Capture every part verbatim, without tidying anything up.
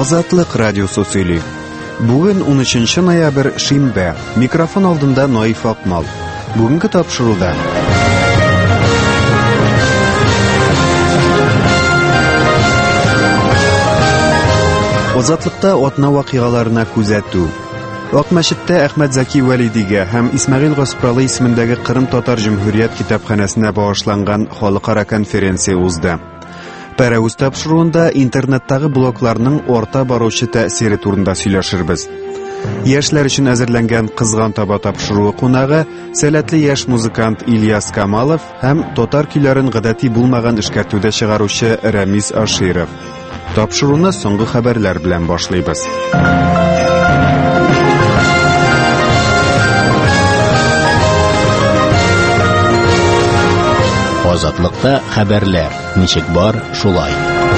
Азатлык радиосы сөйли. Бүген унөченче ноябрь шимбә. Микрофон алдында Наиф Акмал. Бүгенге тапшыруда Азатлыкта атна вакыйгаларына күзәтү. Ак мәчеттә Әхмәт Заки Вәлидигә һәм Исмәгыйль Гаспралы исемендәге Кырым Татар Җөмһүрият китапханәсенә багышланган халыкара конференция узды. Пәрәүз тапшыруында интернеттагы блогларның орта баручы тәэсире турында сөйләшербез. Яшьләр өчен әзерләнгән кызган таба тапшыруы кунагы сәләтле яшь музыкант Ильяс Камалов һәм татар көйләрен гадәти булмаган эшкәртүдә чыгаручы Рамис Аширов. Тапшыруны соңгы хәбәрләр белән башлыйбыз. Азатлыкта хәбәрләр. Ничек бар, шулай.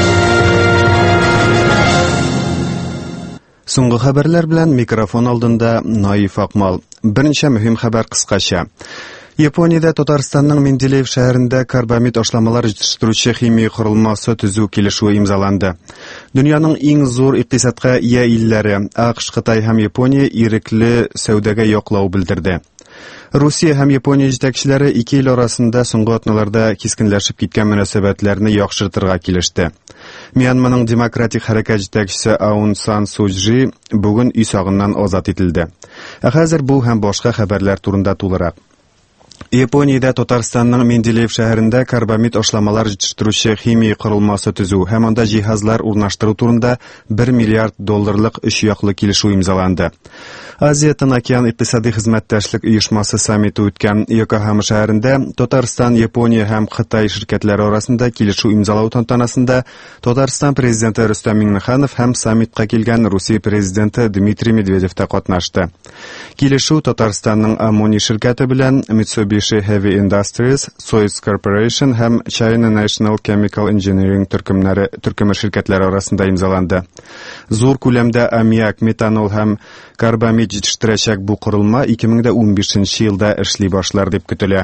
Соңгы хәбәрләр белән микрофон алдында Наиф Акмал. Берничә мөһим хәбәр кыскача. Япониядә Татарстанның Менделеев шәһәрендә карбамид ашламалар җитештерүче химия корылмасы төзү килешүе имзаланды. Дөньяның иң зур икътисадка ия илләре АКШ, Кытай һәм Япония ирекле сәүдәгә яклау белдерде. Русия һәм Япония җитәкчеләре ике ил арасында соңгы атналарда кискенләшеп киткән мөнәсәбәтләрне яхшыртырга килеште. Мьянманың демократик хәрәкәт җитәкчесе Аун Сан Су Чжи бүген өй сагыннан азат ителде. Ә хәзер бу һәм башка хәбәрләр турында тулырак. Япониядә Татарстанның Менделеев шәһәрендә карбамид ашламалар җитештерүче химия корылмасы төзү һәм анда җиһазлар урнаштыру турында бер миллиард долларлык өч яклы килешү имзаланды. Азия Тын-океан икътисади хезмәттәшлек оешмасы саммиты үткән Йокохама шәһәрендә Татарстан, Япония һәм Кытай ширкәтләре арасында килешү имзалау тантанасында Татарстан президенты Рөстәм Миңнеханов һәм саммитка килгән Русия президенты Дмитрий Медведев та катнашты. Килешү Татарстанның Амони ширкәте белән Mitsubishi Heavy Industries, Soyuz Corporation һәм China National Chemical Engineering төркемнәре төркеме ширкәтләре арасында имзаланды. Зур күләмдә аммиак, метанол һәм карбамид җитештерәчәк бу корылма ике мең унбишенче елда эшли башлар дип көтелә.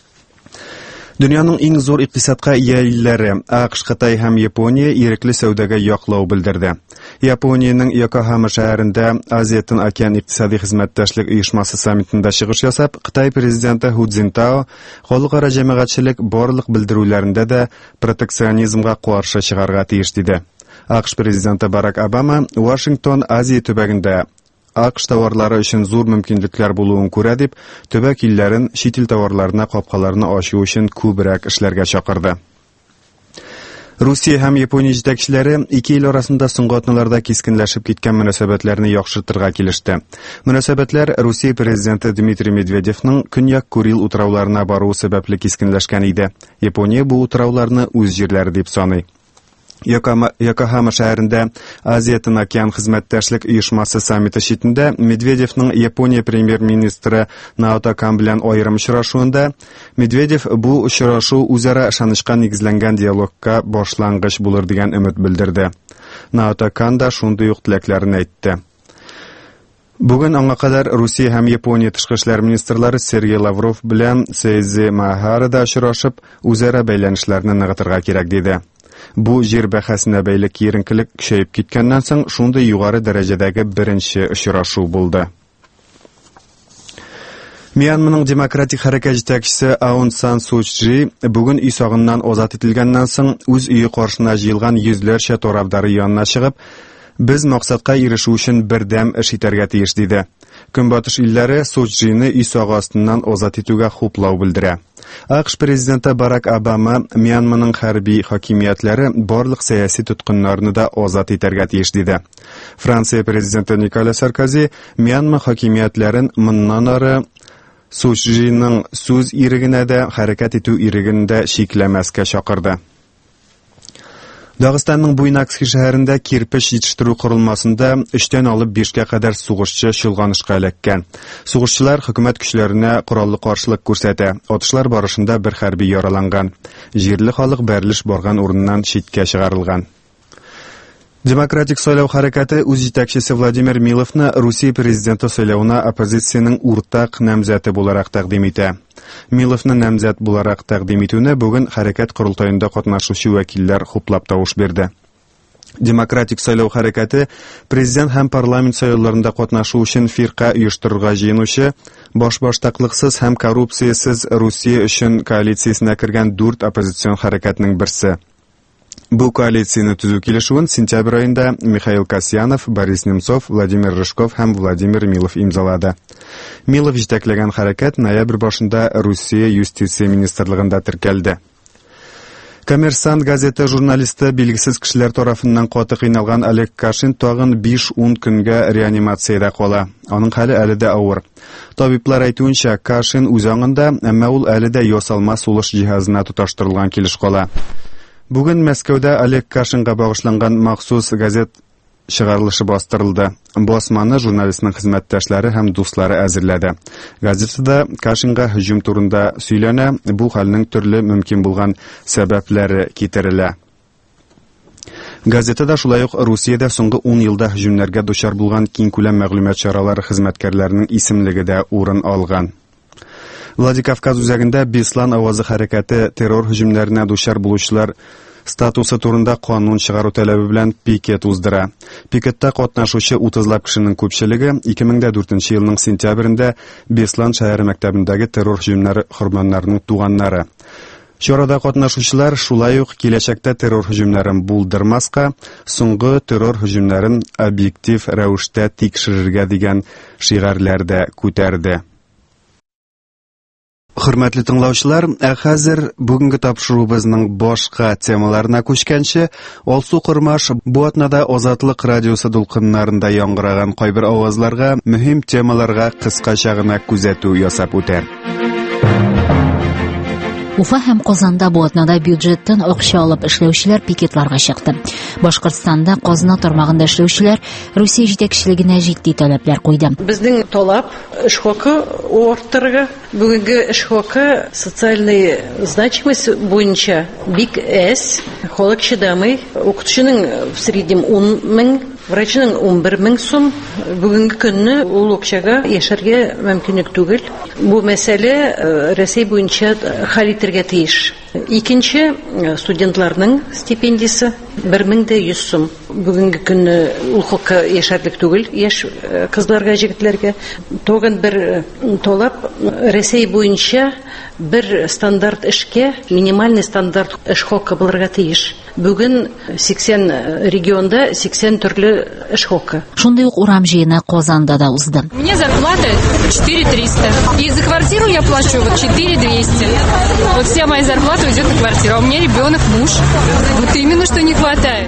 Дөньяның иң зур икътисадка ия илләре АКШ, Кытай һәм Япония ирекле сәүдәгә яклау белдерде. Япониянең Йокохама шәһәрендә Азия Тын-океан икътисади хезмәттәшлек оешмасы саммитында чыгыш ясап, Кытай президенты Ху Цзинтао халыкара җәмәгатьчелек барлык белдерүләрендә дә протекционизмга каршы чыгарга тиеш диде. АКШ президенты Барак Обама Вашингтон Азия төбәгендә АКШ товарлары өчен зур мөмкинлекләр булуын күрә дип, төбәк илләрен чит ил товарларына капкаларны ачу өчен күбрәк эшләргә чакырды. Русия һәм Япония җитәкчеләре ике ил арасында соңгы атналарда кискенләшеп киткән мөнәсәбәтләрне яхшыртырга килеште. Мөнәсәбәтләр Русия президенты Дмитрий Медведевның Көньяк Курил утрауларына баруы сәбәпле кискенләшкән иде. Япония бу утрауларны үз җирләре дип саный. Йокохама шәһәрендә Азия Тын-океан хезмәттәшлек оешмасы саммиты читендә Медведевның Япония премьер-министры Наото Кан белән аерым очрашуында Медведев бу очрашу үзара ышанычка нигезләнгән диалогка башлангыч булыр дигән өмет белдерде. Наото Кан да шундый ук теләкләрен әйтте. Бүген аңа кадәр Русия һәм Япония тышкы эшләр министрлары Сергей Лавров белән Сейзи Махарада очрашып, үзара бәйләнешләрне ныгытырга кирәк диде. Бу җир бәхәсенә бәйле киеренкелек көчәеп киткәннән соң шундый югары дәрәҗәдәге беренче очрашу булды. Мьянманың демократик хәрәкәт җитәкчесе Аун Сан Су Чжи бүген өй сагыннан азат ителгәннән соң үз өе каршына җыелган йөзләрчә тарафдары янына чыгып, без максатка ирешү өчен бердәм эш итәргә тиеш диде. Көнбатыш илләре Су Чжине өй сагы астыннан азат итүгә хуплау белдерә. АКШ президенты Барак Обама Мьянманың хәрби хакимиятләре барлык сәяси тоткыннарны да азат итәргә тиеш диде. Франция президенты Николя Саркози Мьянма хакимиятләрен моннан ары Су Чжиның сүз ирегенә дә, хәрәкәт итү иреген дә шикләмәскә чакырды. Дагыстанның Буйнакский шәһәрендә кирпеч җитештерү корылмасында өчтән алып бишкә кадәр сугышчы чолганышка эләккән. Сугышчылар хөкүмәт көчләренә кораллы каршылык күрсәтә. Атышлар барышында бер хәрби яраланган. Җирле халык бәрелеш барган урыннан читкә чыгарылган. Демократик сайлау хәрәкәте үз җитәкчесе Владимир Миловны Русия президенты сайлауына оппозициянең уртак намзәте буларак тәкъдим итә. Миловны намзәт буларак тәкъдим итүне бүген хәрәкәт корылтаенда катнашучы вәкилләр хуплап тавыш бирде. Демократик сайлау хәрәкәте президент һәм парламент сайлауларында катнашу өчен фирка оештырырга җыенучы, баш-баштаклыксыз һәм коррупциясез Русия өчен коалициясенә кергән дүрт оппозицион хәрәкәтнең берсе. Бу коалицияне төзү килешүен сентябрь аенда Михаил Касьянов, Борис Немцов, Владимир Рыжков һәм Владимир Милов имзалады. Милов җитәкләгән хәрәкәт ноябрь башында Русия юстиция министрлыгында теркәлде. Коммерсант газеты журналисты билгесез кешеләр тарафыннан каты кыйналган Олег Кашин тагын биш-ун көнгә реанимациядә кала. Аның хәле әле дә авыр. Табиблар әйтүенчә, Кашин үз аңында, әмма ул әле дә ясалма сулыш җиһазына тоташтырылган килеш кала. Бүген Мәскәүдә Олег Кашинга багышланган махсус газет чыгарылышы бастырылды. Басманы журналистның хезмәттәшләре һәм дуслары әзерләде. Газетада Кашинга һөҗүм турында сөйләнә, бу хәлнең төрле мөмкин булган сәбәпләре китерелә. Газетада шулай ук Русиядә соңгы ун елда һөҗүмнәргә дучар булган киң күләм мәгълүмат чаралары хезмәткәрләренең исемлеге дә урын алган. Владикавказ үзәгендә Беслан авазы хәрәкәте террор һөҗүмнәренә дучар булучылар статусы турында канун чыгару таләбе белән пикет уздыра. Пикетта катнашучы утызлап кешенең күпчелеге ике мең дүртенче елның сентябрендә Беслан шәһәре мәктәбендәге террор һөҗүмнәре корбаннарының туганнары. Чарада катнашучылар шулай ук киләчәктә террор һөҗүмнәрен булдырмаска, соңгы террор һөҗүмнәрен объектив рәвештә тикшерергә дигән шигарләр дә күтәрде. Хөрмәтле тыңлаучылар, ә хәзер бүгенге тапшыруыбызның башка темаларына күчкәнче, Алсу Кырмаш бу атнада Азатлык радиосы дулкыннарында яңгыраган кайбер авазларга, мөһим темаларга кыскача гына күзәтү ясап үтәр. Уфа һәм Казанда бу атнада бюджеттан акча алып эшләүчеләр пикетларга чыкты. Башкортстанда казна тармагында эшләүчеләр Русия җитәкчелегенә җитди таләпләр куйды. Безнең талап эш хакы арттырырга. Бүгенге эш хакы социальный значимость буенча бик әс, халык чыдамый. Укытучының в среднем ун мең, врачның ун бер мең сум. Бүгенге көнне ул акчага яшәргә мөмкинлек түгел. Бу мәсьәлә Россия буенча хәл итәргә тиеш. Икенче, студентларның стипендиясе бер мең йөз сум. Бүгенге көнне ул хакы яшәрлек түгел, яшь кызларга, җегетләргә. Тагын бер талап Россия буенча бер стандарт эшкә, минимальный стандарт эш хакы булырга тиеш. Бүген сиксән регионда сиксән төрле эш хакы. Шундый ук урам җыены Казанда да узды. Мне зарплата четыре триста. И за квартиру я плачу вот четыре двести. Вот вся моя зарплата уйдет на квартиру. А у меня ребенок, муж. Вот именно что не хватает.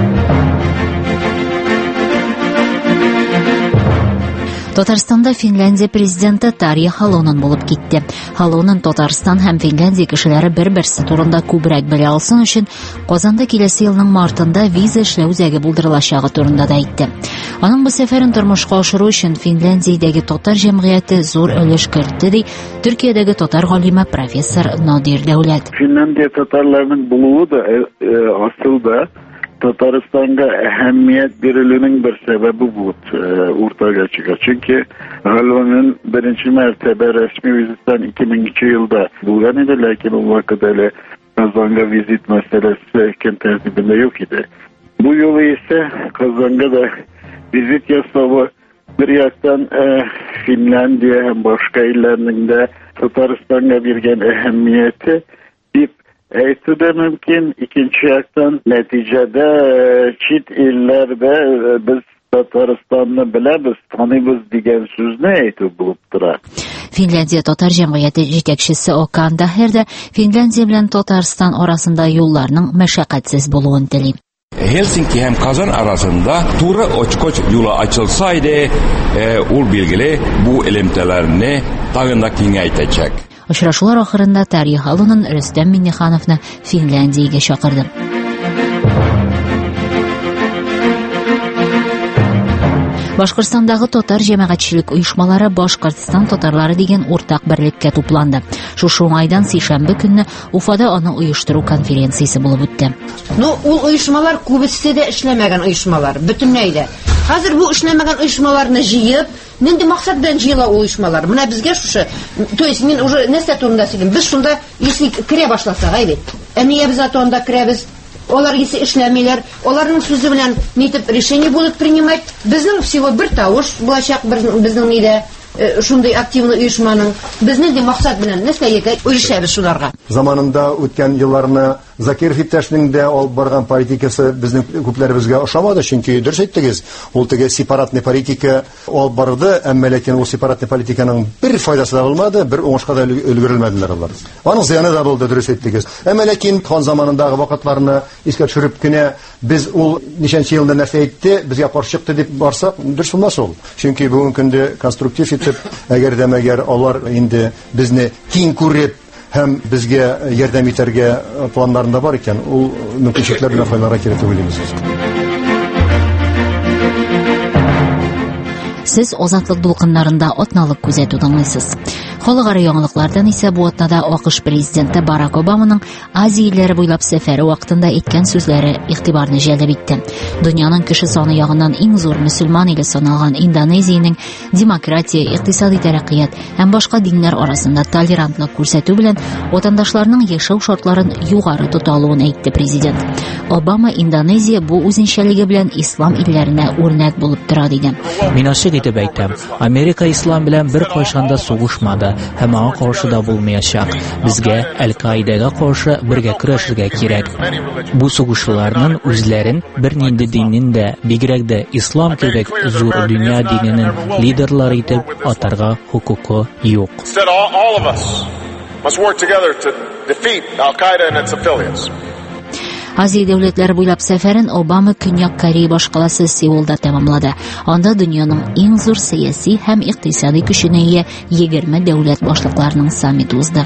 Татарстанда Финляндия президенты Тарья Халонен булып китте. Халонен Татарстан һәм Финляндия кешеләре бер-берсе турында күбрәк белә алсын өчен Казанда киләсе елның мартында виза эшләү үзәге булдырылачагы турында да әйтте. Аның бу сәфәрен тормышка ашыру өчен Финляндиядәге татар җәмгыяте зур өлеш кертте, ди Төркиядәге татар галиме профессор Надир Дәүләт. Финляндия татарларының булуы да асылда Татарстанга әһәмият бирелүнең бер сәбәбе булып уртага чыга. Чөнки Халонен беренче мәртәбә рәсми визиттан ике меңенче елда булган иде, ләкин ул вакыт әле Казанга визит мәсьәләсе кем тәртибендә юк иде. Бу юлы исә Казанга да визит ясавы bir яктан Финляндия һәм башка илләрнең дә Татарстанга биргән әһәмияте дип әйтү дә мөмкин. Икенче яктан нәтиҗәдә чит илләрдә без Татарстанны беләбез, таныйбыз дигән сүзне әйтү булып тора. Финляндия татар җәмгыяте җитәкчесе Окан Дахер да Финляндия белән Татарстан арасында юлларның мәшәкатьсез булуын тели. Helsinki һәм Казан арасында туры очкоч юлы ачылсайды, ул билгеле бу элемтәләрне тагын да киңәйтәчәк. Очрашулар ахырында Тарья Халонен Рөстәм Миңнехановны Финляндиягә чакырды. Башкортстандагы татар җәмәгатьчелек оешмалары Башкортстан татарлары дигән уртак берлеккә тупланды. Шушы уңайдан сишәмбе көнне Уфада аны оештыру конференциясе булып үтте. Ну, ул оешмалар күбесе дә эшләмәгән оешмалар, бөтенләй дә. Хәзер бу эшләмәгән оешмаларны җыеп, нинди максат белән җыела ул оешмалар? Менә безгә шушы, то есть мин уже нәрсә турында сөйлим. Без шунда, если керә башласак, әйбәт. Әмия без атонда керәбез. Алар исе эшләмиләр. Аларның сүзе белән нитеп решение будут принимать. Безнең всего бер тавыш булачак безнең нидә шундый активный оешманың. Безнең дә максат белән нәрсәгә ирешәбез шуларга. Заманында үткән елларны Закиров иптәшнең дә алып барган политикасы безнең күпләребезгә ошамады, чөнки дөрес әйттегез, ул теге сепаратный политика алып барды, әмма ләкин ул сепаратный политиканың бер файдасы да булмады, бер уңышка да өлгерелмәделәр алар. Аның зыяны да булды, дөрес әйттегез. Әмма ләкин хан заманындагы вакытларны искә төшереп кенә без ул ничәнче елда нәрсә әйтте, безгә каршы чыкты дип барсак, дөрес булмас ул. Чөнки бүген көндә конструктив итеп, әгәр дә мәгәр алар инде безне киң күреп һәм безгә ярдәм итәргә планнарында бар икән, ул мөмкинлекләр белән файдаланырга кирәк дип уйлыйм. Сез азатлык дулкыннарында атналык күзәтү тыңлыйсыз. Халыкара яңалыклардан исә бу атнада АКШ президенты Барак Обаманың Азия илләре буйлап сәфәре вакытында әйткән сүзләре игътибарны җәлеп итте. Дөньяның кеше саны ягыннан иң зур мөселман иле саналган Индонезиянең демократия, икътисади тәрәккыят һәм башка диннәр арасында толерантлык күрсәтү белән ватандашларның яшәү шартларын югары тота алуын әйтте президент. Обама Индонезия бу үзенчәлеге белән ислам илләренә үрнәк булып тора диде. Мин ачык итеп әйтәм, Америка ислам белән бер кайчан да сугышмады һәм аңа каршы да булмаячак. Безгә Аль-Каидага каршы бергә көрәшергә кирәк. Бу сугышчыларның үзләрен бернинди диннең дә, бигрәк дә ислам кебек зур дөнья диненең лидерлары итеп атарга хукукы юк. Азия дәүләтләре буйлап сәфәрен Обама Көньяк Корея башкаласы Сеулда тәмамлады. Анда дөньяның иң зур сәяси һәм икътисади көченә ия егерме дәүләт башлыкларының саммиты узды.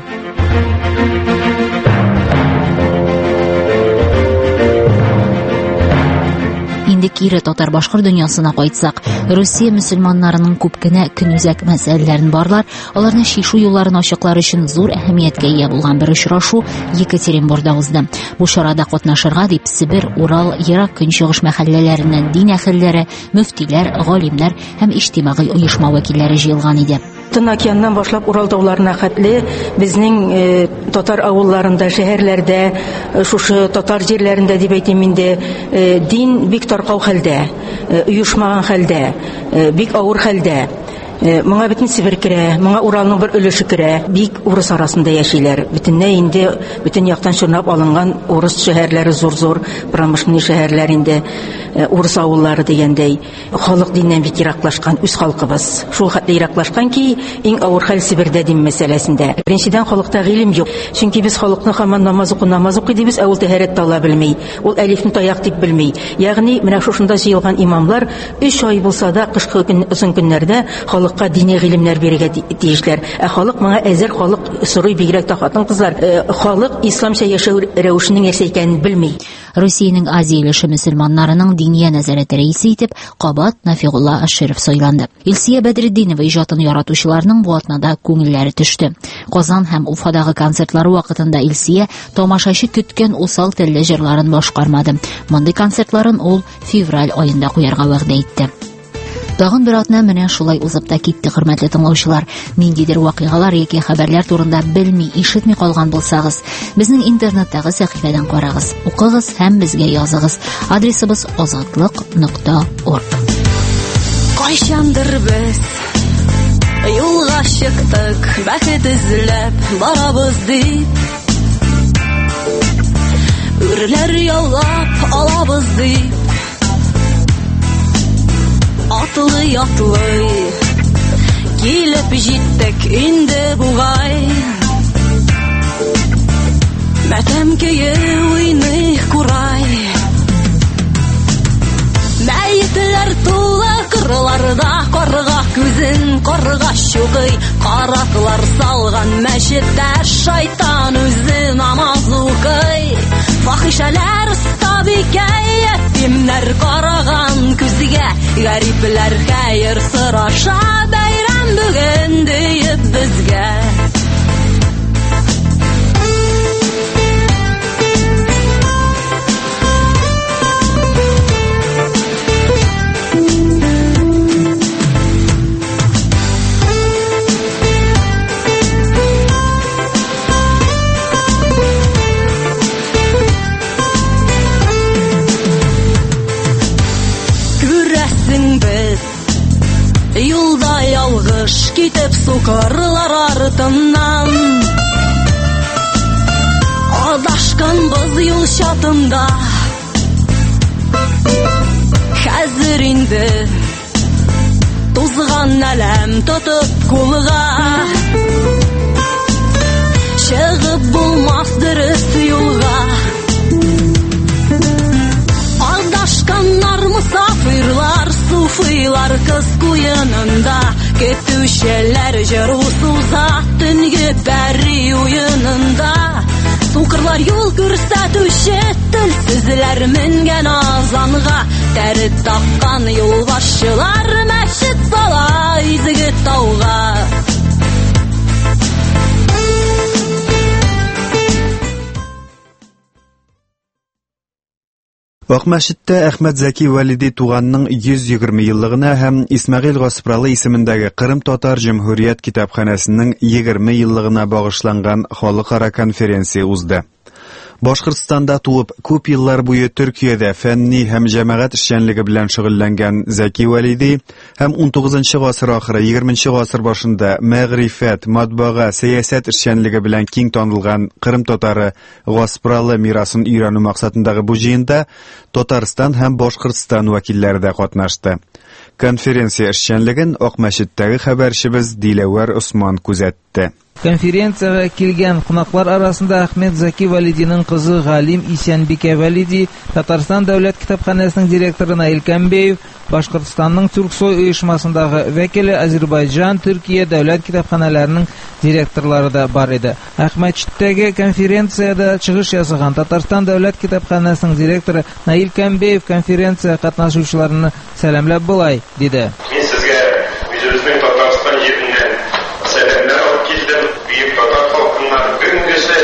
Инде кире татар-башкыр дөньясына кайтсак, Русия мөселманнарының күп кенә көнүзәк мәсьәләләрен барлар, аларны шишу юлларын ачыклар өчен зур әһәмияткә ия булган бер очрашу Екатеринбургда узды. Бу чарада катнашырга дип Себер, Урал, Ерак көнчыгыш мәхәлләләреннән дин әһелләре, мөфтиләр, галимнәр һәм иҗтимагый оешма вәкилләре җыелган иде. Тын океаннан башлап Урал тауларына хәтле безнең э, татар авылларында, шәһәрләрдә, э, шушы татар җирләрендә дип әйтим инде, э, дин бик таркау хәлдә, э, оешмаган хәлдә, э, бик авыр хәлдә. Моңа бөтен Себер керә, моңа Уралның бер өлеше керә. Бик урыс арасында яшиләр. Бөтенләй инде бөтен яктан чорнап алынган урыс шәһәрләре зур-зур, промышленный шәһәрләр инде, урыс авыллары дигәндәй. Халык диннән бик ераклашкан үз халкыбыз. Шул хәтле ераклашкан ки, иң авыр хәл Себердә дин мәсьәләсендә. Беренчедән халыкта гыйлем юк. Чөнки biz халыкны һаман намаз уку, намаз уку дибез, ә ул тәһарәт тала белми. Ул әлифне таяк дип белми. Ягъни менә шушында җыелган имамлар өч ай булса да кышкы көн, озын көннәрдә халыкка дини гыйлемнәр бирергә тиешләр. Ә халык моңа әзер, халык сорый, бигрәк тә хатын-кызлар. Халык исламча яшәү рәвешенең нәрсә икәнен белми. Русиянең Азия өлеше мөселманнарының диния нәзарәте рәисе итеп Кабат Нафигулла Аширов сайланды. Илсия Бәдретдинова иҗатын яратучыларның бу атнада күңелләре төште. Казан һәм Уфадагы концертлары вакытында Илсия тамашачы көткән усал телле җырларын башкармады. Мондый концертларын ул февраль аенда куярга вәгъдә итте. Тагын бер атна менә шулай узып та китте, хөрмәтле тыңлаучылар. Ниндидер вакыйгалар яки хәбәрләр турында белми, ишетми калган булсагыз, безнең интернеттагы сәхифәдән карагыз, укыгыз һәм безгә языгыз. Адресыбыз азатлык нокта орг. Кайчандыр без юлга чыктык, бәхет эзләп барабыз дип, үрләр яулап алабыз дип, атлый-атлый килеп җиттек инде бугай. Матәм көе уйный курай, мәетләр тулы кырларда, карга күзен карга чугый, караклар салган мәчеттә шайтан үзе намаз укый. Фахишәләр стабикәй, ятимнәр караган күзгә, гарипләр хәер сораша, бәйрәм бүген диеп безгә. kitip sokarlar ardından. Adaşkanbız yol şatında, hazır indi tozgan alem tutup kolga. Шығып bulmaz dürüst yolga. Adашkanlar musafirlar, sufiylar kız kuyununda, ketüşeler jarusuzа tünge peri uyununda. Sukırlar yol күрсәтүче, тілсізлер мінген азанға, тәрі таққан yolbaşçılar мәчет сала изге тауға. Ак мәчеттә Әхмәт Зәки Вәлиди туганның йөз егерме еллыгына һәм Исмәгыйль Гаспралы исемендәге Кырым Татар Җөмһүрият китапханәсенең егерме еллыгына багышланган халыкара конференция узды. Башкортстанда туып, күп еллар буе Төркиядә фәнни һәм җәмәгать эшчәнлеге белән шөгыльләнгән Зәки Вәлиди һәм он тугызынчы гасыр ахыры, егерменче гасыр башында мәгърифәт, матбага, сәясәт эшчәнлеге белән киң танылган Кырым татары Гаспралы мирасын өйрәнү максатындагы бу җыенда Татарстан һәм Башкортстан вәкилләре дә катнашты. Конференция эшчәнлеген Ак мәчеттәге хәбәрчебез Диләвәр Усман күзәтте. Конференцияга килгән кунаклар арасында Әхмәт Зәки Вәлидинең кызы Галим Исәнбикә Вәлиди, Татарстан дәүләт китапханәсенең директоры Наил Кәмбеев, Башкортстанның Түрксой оешмасындагы вәкиле Азербайҗан, Төркия дәүләт китапханәләренең директорлары да бар иде. Әхмәтчеттәге конференцияда чыгыш ясаган Татарстан дәүләт китапханәсенең директоры Наил Кәмбеев конференция катнашучыларны сәламләп булай диде. Мин сезгә үзебезнең Татарстан җиреннән сәламнар алып килдем. Бөек татар халкының бүгенгесе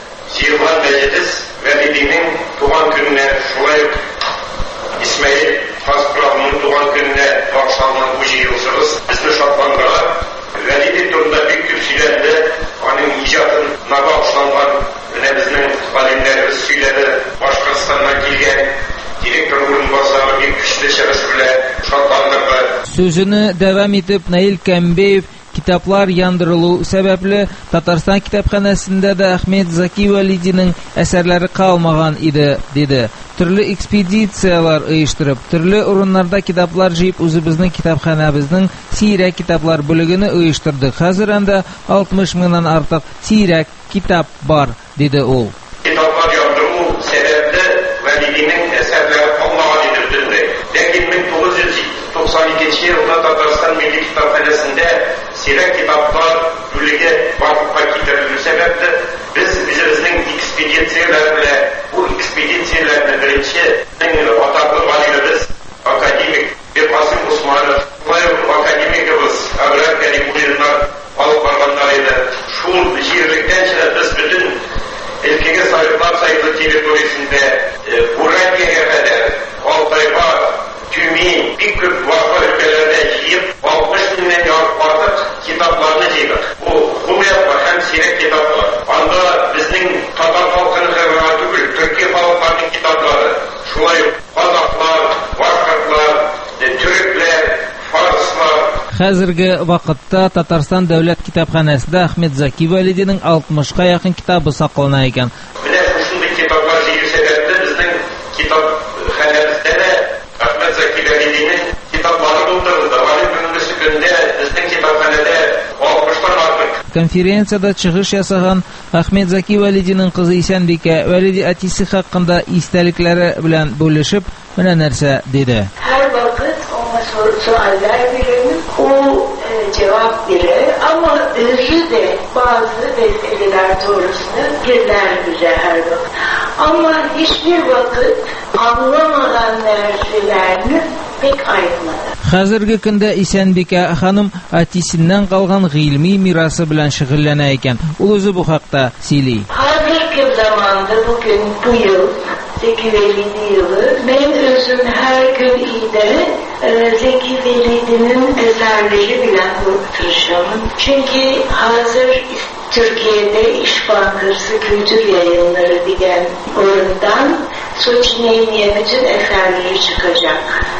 Сирван Мәҗлес Вәлидинең туган көненә, шулай ук Исмәгыйль Гаспралының туган көненә багышланган бу җыелышыбыз безне шатландыра. Вәлиди турында бик күп сөйләнде, аның иҗатына багышланган менә безнең галимнәребез сөйләде. Башкортстаннан килгән директор урынбасары бик көчле чыгыш белән шатландырды. Сүзенә дәвам итеп Наил Кәмбеев китаплар яндырылу сәбәпле Татарстан китапханәсендә дә Әхмәт Зәки Вәлидинең әсәрләре калмаган иде, диде. Төрле экспедициялар оештырып, төрле урыннарда китаплар җыеп үзебезнең китапханәбезнең сирәк китаплар бүлегене оештырдык. Хәзер анда алтмыш меңнән артык сирәк китап бар, диде ул. Китаплар яндыру сәбәпле Вәлидинең әсәрләре калмаган иде бөтенләй. Ләкин мең тугыз йөз туксан икенче елда Татарстан милли китапханәсендә сирәк китаплар бүлеге барлыкка китерелү сәбәпле без үзебезнең экспедицияләр белән бу экспедицияләрне беренче атаклы галимебез академик Бекасым Усманов, академигыбыз Абрар Кәримуллиннар алып барганнар иде. Шул җирлектән без бөтен өлкәгә сайтлар сайты территориясендә Буратиягә кадәр, Алтайга, Тюмень, бик күп вакыт өлкәләрдә җыеп алтмыш меңнән артык китапларны җыйдык. Бу гомумән һәм сирәк китаплар. Анда безнең татар халкының гына түгел, Төркия халыкларының китаплары, шулай ук казаклар, башкортлар, төрекләр, фарслар. Хәзерге вакытта Татарстан дәүләт китапханәсендә Әхмәт Зәки Вәлидинең алтмышка якын китабы саклана икән. Менә шундый китаплар җыю сәбәпле безнең китапханәбездә дә Әхмәт Зәки Вәлидинең китаплары булдырылды. Галим бүгенге көндә безнең китапханәдә алтмыштан артык. Конференцияда чыгыш ясаган Әхмәт Зәки Вәлидинең кызы Исәнбикә Вәлиди әтисе хакында истәлекләре белән бүлешеп, менә нәрсә диде. Her vakit ona sorular veririm, o e, cevap verir ama özü de bazı meseleler doğrusunu girler bize her vakit. Ama hiçbir vakit anlamadan нәрсәләрне pek ayırmadı. Хәзерге көндә Исәнбикә ханым әтисеннән калган гыйльми мирасы белән шөгыльләнә икән. Ул үзе бу хакта сөйли. Hazırki zamanda bugün bu yıl Zeki Velidi yılı. Benim özüm her gün iyide e, Zeki Velidi'nin eserleri bilen tırışamın. Çünkü hazır Türkiye'de İş Bankası Kültür Yayınları diyen oradan Soçineyniye bütün eserleri çıkacak.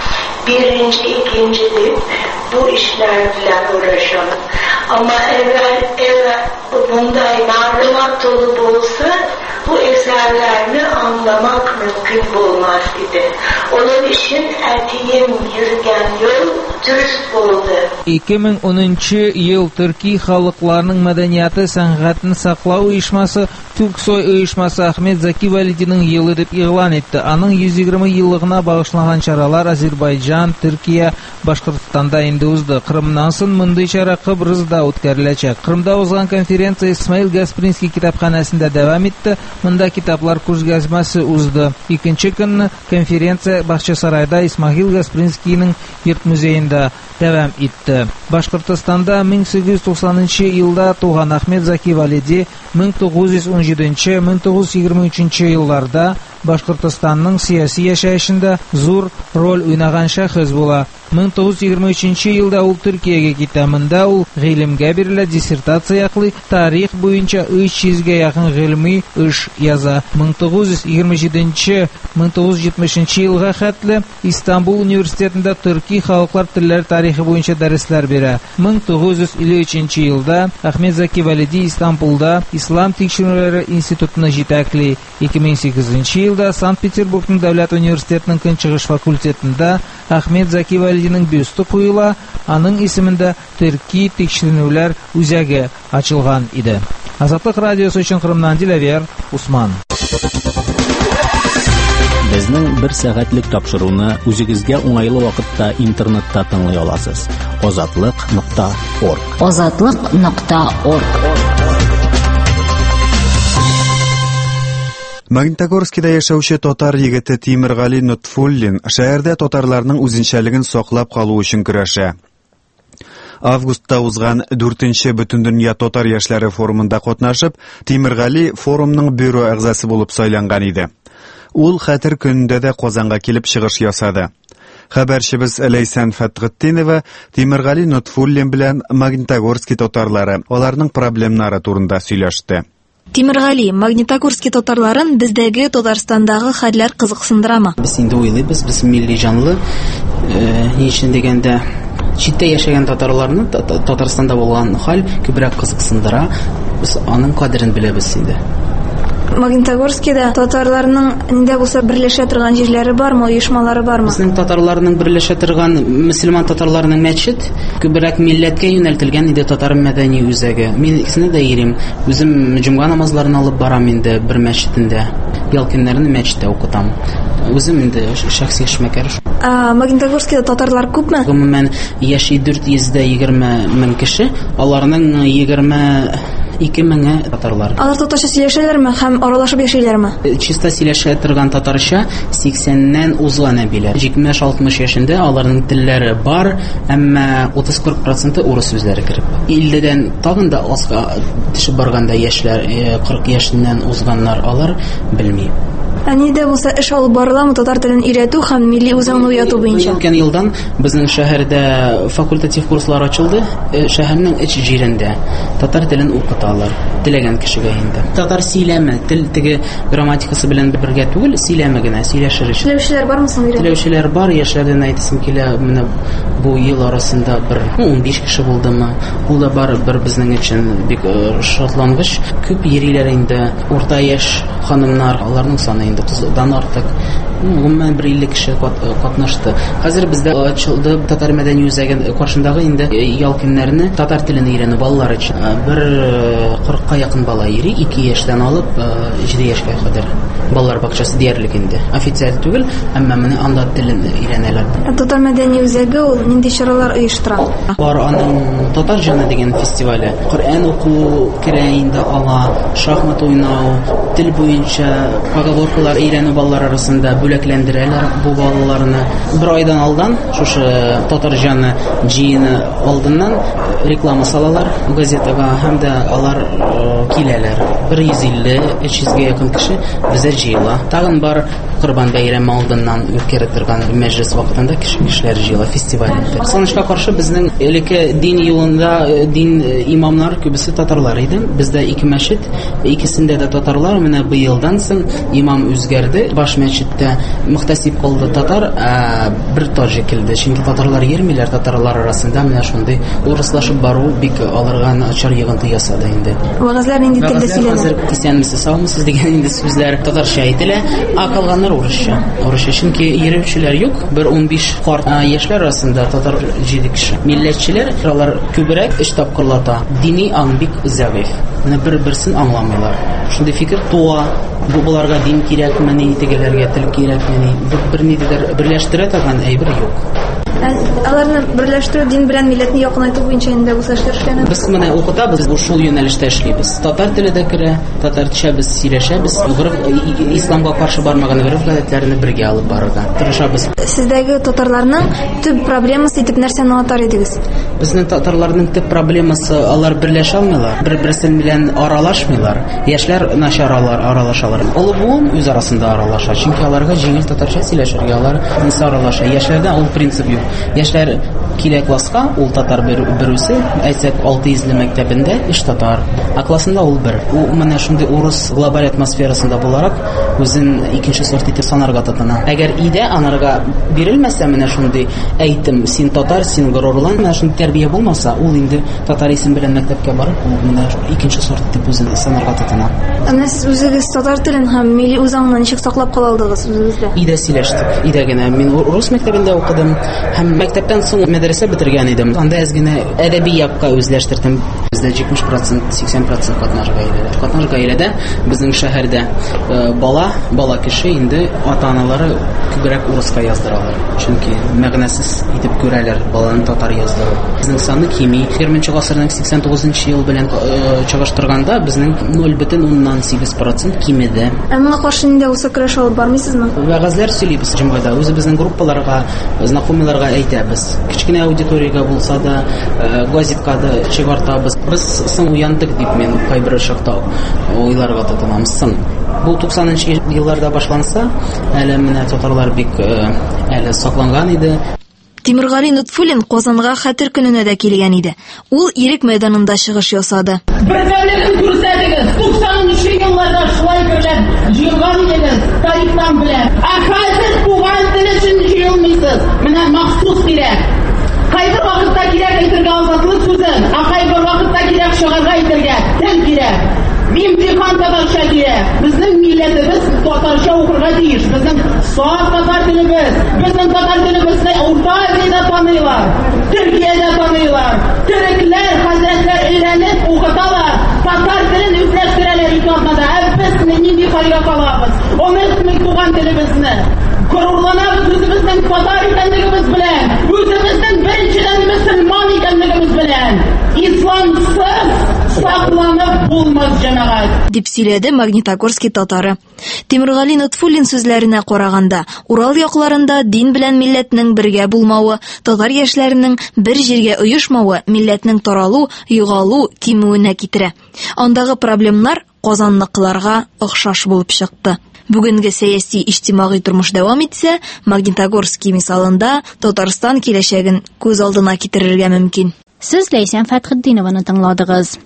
birinci, ikinci deyip bu işlerle uğraşalım. Ama evvel, evvel bunday malumat dolu olsa bu eserlerini anlamak mümkün olmaz idi. Onun için etiğim yürüyen yol dürüst oldu. iki ming o'ninchi yıl Türkiye Халыкларның мәдәнияты сәнгатен саклау оешмасы Türksoy оешмасы Ахмед Заки Валидиның елы дип игълан итте. Аның йөз егерме еллыгына багышланган чаралар Азербайҗан, Төркия, Башкортстанда инде узды. Кырымнан соң мондый чара Кыбрызда үткәреләчәк. Кырымда узган конференция Исмаил Гаспринский китапханәсендә дәвам итте. Монда китаплар күргәзмәсе узды. Икенче көнне конференция Бакчасарайда Исмаил Гаспринскийның йорт музеенда дәвам итте. Башкортстанда мең сигез йөз туксанынчы елда туган Ахмед Заки Валиди мең тугыз йөз ун җиденче - мең тугыз йөз егерме өченче елларда Башкортстанның сияси яшәешендә зур роль уйнаган шәхес була. мең тугыз йөз егерме өченче елда ул Төркиягә китә. Монда ул гыйлемгә бирелә, диссертация яклый, тарих буенча өч йөзгә якын гыйльми эш яза. мең тугыз йөз егерме җиденче - мең тугыз йөз җитмешенче елга хәтле Истанбул университетында төрки халыклар телләре тарихы буенча дәресләр бирә. мең тугыз йөз илле өченче елда Ахмед Заки Валиди Истанбулда Ислам тикшерүләре институтын җитәкли. ике мең сигезенче елда Санкт-Петербургның дәүләт университетының көнчыгыш факультетында Ахмед Заки Валидиның бюсты куела, аның исемендә төрки тикшерүләр үзәге ачылган иде. Азатлык радиосы өчен Кырымнан Диләвер Усман. Безнең бер сәгатьлек тапшыруны үзегезгә уңайлы вакытта интернетта тыңлый аласыз. азатлык нокта орг. азатлык нокта орг. Магнитогорскида яшәүче татар егете Тимиргали Нутфуллин шәһәрдә татарларның үзенчәлеген саклап калу өчен көрәшә. Августта узган дүртенче Бөтендөнья татар яшьләре форумында катнашып, Тимиргали форумның бюро әгъзасы булып сайланган иде. Ул хәтер көнендә дә Казанга килеп чыгыш ясады. Хәбәрчебез Ләйсән Фәтхетдинова Тимиргали Нутфуллин белән Магнитогорский татарлары, аларның проблемнары турында сөйләште. Тимиргали, Магнитогорский татарларын бездәге Татарстандагы хәлләр кызыксындырамы? Без инде уйлыйбыз, без милли җанлы, ни өчен дигәндә, читтә яшәгән татарларны Татарстанда булган хәл күбрәк кызыксындыра. Без аның кадерен беләбез инде. Магнитогорскида татарларның инде булса берләшә торган җирләре бармы, оешмалары бармы? Безнең татарларның берләшә торган мөселман татарларының мәчет күбрәк милләткә юнәлтелгән иде, татар мәдәни үзәге. Мин икесенә дә йөрим. Үзем җомга намазларын алып барам инде бер мәчетендә. Ял көннәрен мәчеттә укытам. Үзем инде шәхси эшмәкәр. А Магнитогорскида татарлар күпме? Гомумән яши дүрт йөз егерме мең кеше, аларның егерме ике меңе татарлар. Алар татарча сөйләшәләрме һәм аралашып яшиләрме? Чиста сөйләшә торган татарча сиксәннән узган әбиләр. җитмеш-алтмыш яшендә аларның телләре бар, әмма утыз-кырк проценты урыс сүзләре киреп. илледән тагын да азга төшеп барганда яшьләр, кырык яшеннән узганнар, алар белми. Әнидә булса эш алып барыламы татар телен өйрәтү һәм милли үзаңны уяту буенча? Үткән елдан безнең шәһәрдә факультатив курслар ачылды. Шәһәрнең эч җирендә татар телен укыталар теләгән кешегә инде. Татар сөйләме, тел теге грамматикасы белән бергә түгел, сөйләме генә, сөйләшер өчен. Теләүчеләр бармы соң өйрәтү? Теләүчеләр бар, яшьләрдән әйтсем килә, менә бу ел арасында бер ун биш кеше булдымы. Ул да бар бер безнең өчен бик шатлангыч. Күп йөриләр инде, урта яшь ханымнар, аларның саны инде туздан артык. Гомумән бер илле кеше катнашты. Хәзер бездә ачылды татар мәдәни үзәге каршындагы инде ял көннәрне татар телен өйрәнү балалар өчен. Бер кырыкка якын бала йөри, ике яшьтән алып җиде яшькә кадәр. Балалар бакчасы диярлек инде. Официаль түгел, әмма менә анда телен өйрәнәләр. Татар мәдәни үзәге ул нинди чаралар оештыра? Бар аның татар җаны дигән фестивале. Коръән уку керә инде ала, шахмат уйнау, тел буенча поговоркалар өйрәнү балалар арасында бүләкләндерәләр бу балаларны. Бер айдан алдан шушы татар җаны җыены алдыннан реклама салалар газетага һәм дә алар киләләр. бер йөз илле - өч йөзгә якын кеше бездә җыела. Тагын бар Корбан бәйрәме алдыннан үткәреп торган мәҗлес вакытында кешеләр җыела фестивальдә. Санышка каршы безнең элекке дин юлында дин имамнар күбесе татарлар иде. Бездә ике мәчет, икесендә дә татарлар. Менә быелдан соң имам үзгәрде. Баш мәчеттә мөхтәсиб кылды татар, бер таҗик килде. Чөнки татарлар йөрмиләр, татарлар арасында менә шундый урыслашып бару бик аларга начар йогынты ясады инде. Вәгазьләр нинди телдә сөйләнә? Исәнмесез, саумысыз дигән инде сүзләр татарча әйтелә, а калганнар урысча. Урысча, чөнки йөрүчеләр юк. Бер унбиш карт яшьләр арасында татар җиде кеше. Милләтчеләр алар күбрәк эш тапкырлата. Дини аң бик зәгыйф. Менә бер-берсен аңламыйлар. Шундый фикер туа. Бу буларга дин кирәкмени, тегеләргә тел кирәкмени. Бер нидер берләштерә торган әйбер юк. Аларны берләштерү дин белән милләтне якынайту буенча инде үз эшләр эшләнә. Без менә укытабыз, бу шул юнәлештә эшлибез. Татар теле дә керә, татарча без сөйләшәбез, исламга каршы бармаган гыйриф-гадәтләрне бергә алып барырга тырышабыз. Сездәге татарларның төп проблемасы итеп нәрсәне аңлатар идегез? Безнең татарларның төп проблемасы алар берләшә алмыйлар, бер-берсе белән аралашмыйлар. Яшьләр начар аралашалар. Олы буын үз арасында аралаша, чөнки аларга җиңел татарча сөйләшергә алар инса аралаша. Яшьләрдә ул принцип юк. Яшьләр килә класска, ул татар берүсе, әйтсәк алты йөзле мәктәбендә иш татар, а классында ул бер. У менә шундый урыс глобаль атмосферасында буларак үзен икенче сорт итеп санарга тотына. Әгәр идә анарга бирелмәсә менә шундый әйтем, син татар, син горурлан, менә шундый тәрбия булмаса, ул инде татар исем белән мәктәпкә барып, ул менә икенче сорт итеп үзен санарга тотына. Менә сез үзегез татар телен һәм милли үзаңны ничек саклап кала алдыгыз үзегездә? Идә сөйләштек. Идә генә мин урыс мәктәбендә укыдым. Һәм мәктәптән соң мәдрәсә бетергән идем. Анда әз генә әдәби якка үзләштердем. Бездә җитмеш процент, сиксән процент катнаш гаиләдә. Катнаш гаиләдә безнең шәһәрдә бала, бала кеше инде ата-аналары күбрәк урыска яздыралар. Чөнки мәгънәсез итеп күрәләр баланы татар яздыру. Безнең саны кими. егерменче гасырның сиксән тугызынчы ел белән чагыштырганда безнең ноль бөтен уннан сигез процент кимеде. Ә моңа каршы инде үсә көрәш алып бармыйсызмы? Вәгазьләр сөйлибез җомгада. Үзебезнең группаларга, знакомыйларга әйтәбез. Кичкенә аудиториягә булса да, газетка да чыгартабыз. Без соң уяндык дип мен кайбер чакта уйларга тотынабыз. Соң бу туксанынчы елларда башланса, әле менә татарлар бик әле сакланган иде. Тимергали Нутфуллин Казанга хәтер көненә дә килгән иде. Ул Ирек мәйданында чыгыш ясады. Бергәлеген күрсәтегез. туксанынчы елларда шулай белән җыелган идегез, тарихтан белән. Ә хәзер туган тел өчен җыелмыйсыз. Менә махсус кирәк. Кайбер вакытта кирәк әйтергә азатлык сүзен, ә кайбер вакытта кирәк чыгарга әйтергә тел кирәк. Имтихан татарча кирәк. Безнең милләтебез татарча укырга тиеш. Безнең саф татар телебез, безнең татар телебезне Урта Азиядә таныйлар, Төркиядә таныйлар. Төрекләр, хәзрәтләр өйрәнеп укыталар. Татар телен үзләштерәләр икътисадда. Ә без нинди хәлгә калабыз? Онытмый туган телебезне. Горурланабыз үзебезнең татар икәнлегебез белән, үзебезнең беренчедән мөселман икәнлегебез белән. Исламсыз сакланып булмас җәмәгать. Дип сөйләде Магнитогорский татары. Тимергали Нутфуллин сүзләренә караганда, Урал якларында дин белән милләтнең бергә булмавы, татар яшьләренең бер җиргә оешмавы милләтнең таралу, югалу, кимүенә китерә. Андагы проблемнар Казанныкыларга охшаш булып чыкты. Бүгенге сәяси иҗтимагый тормыш дәвам итсә, Магнитогорский мисалында Татарстан киләчәген күз алдына китерергә мөмкин. Сез Ләйсән Фәтхетдинованы тыңладыгыз.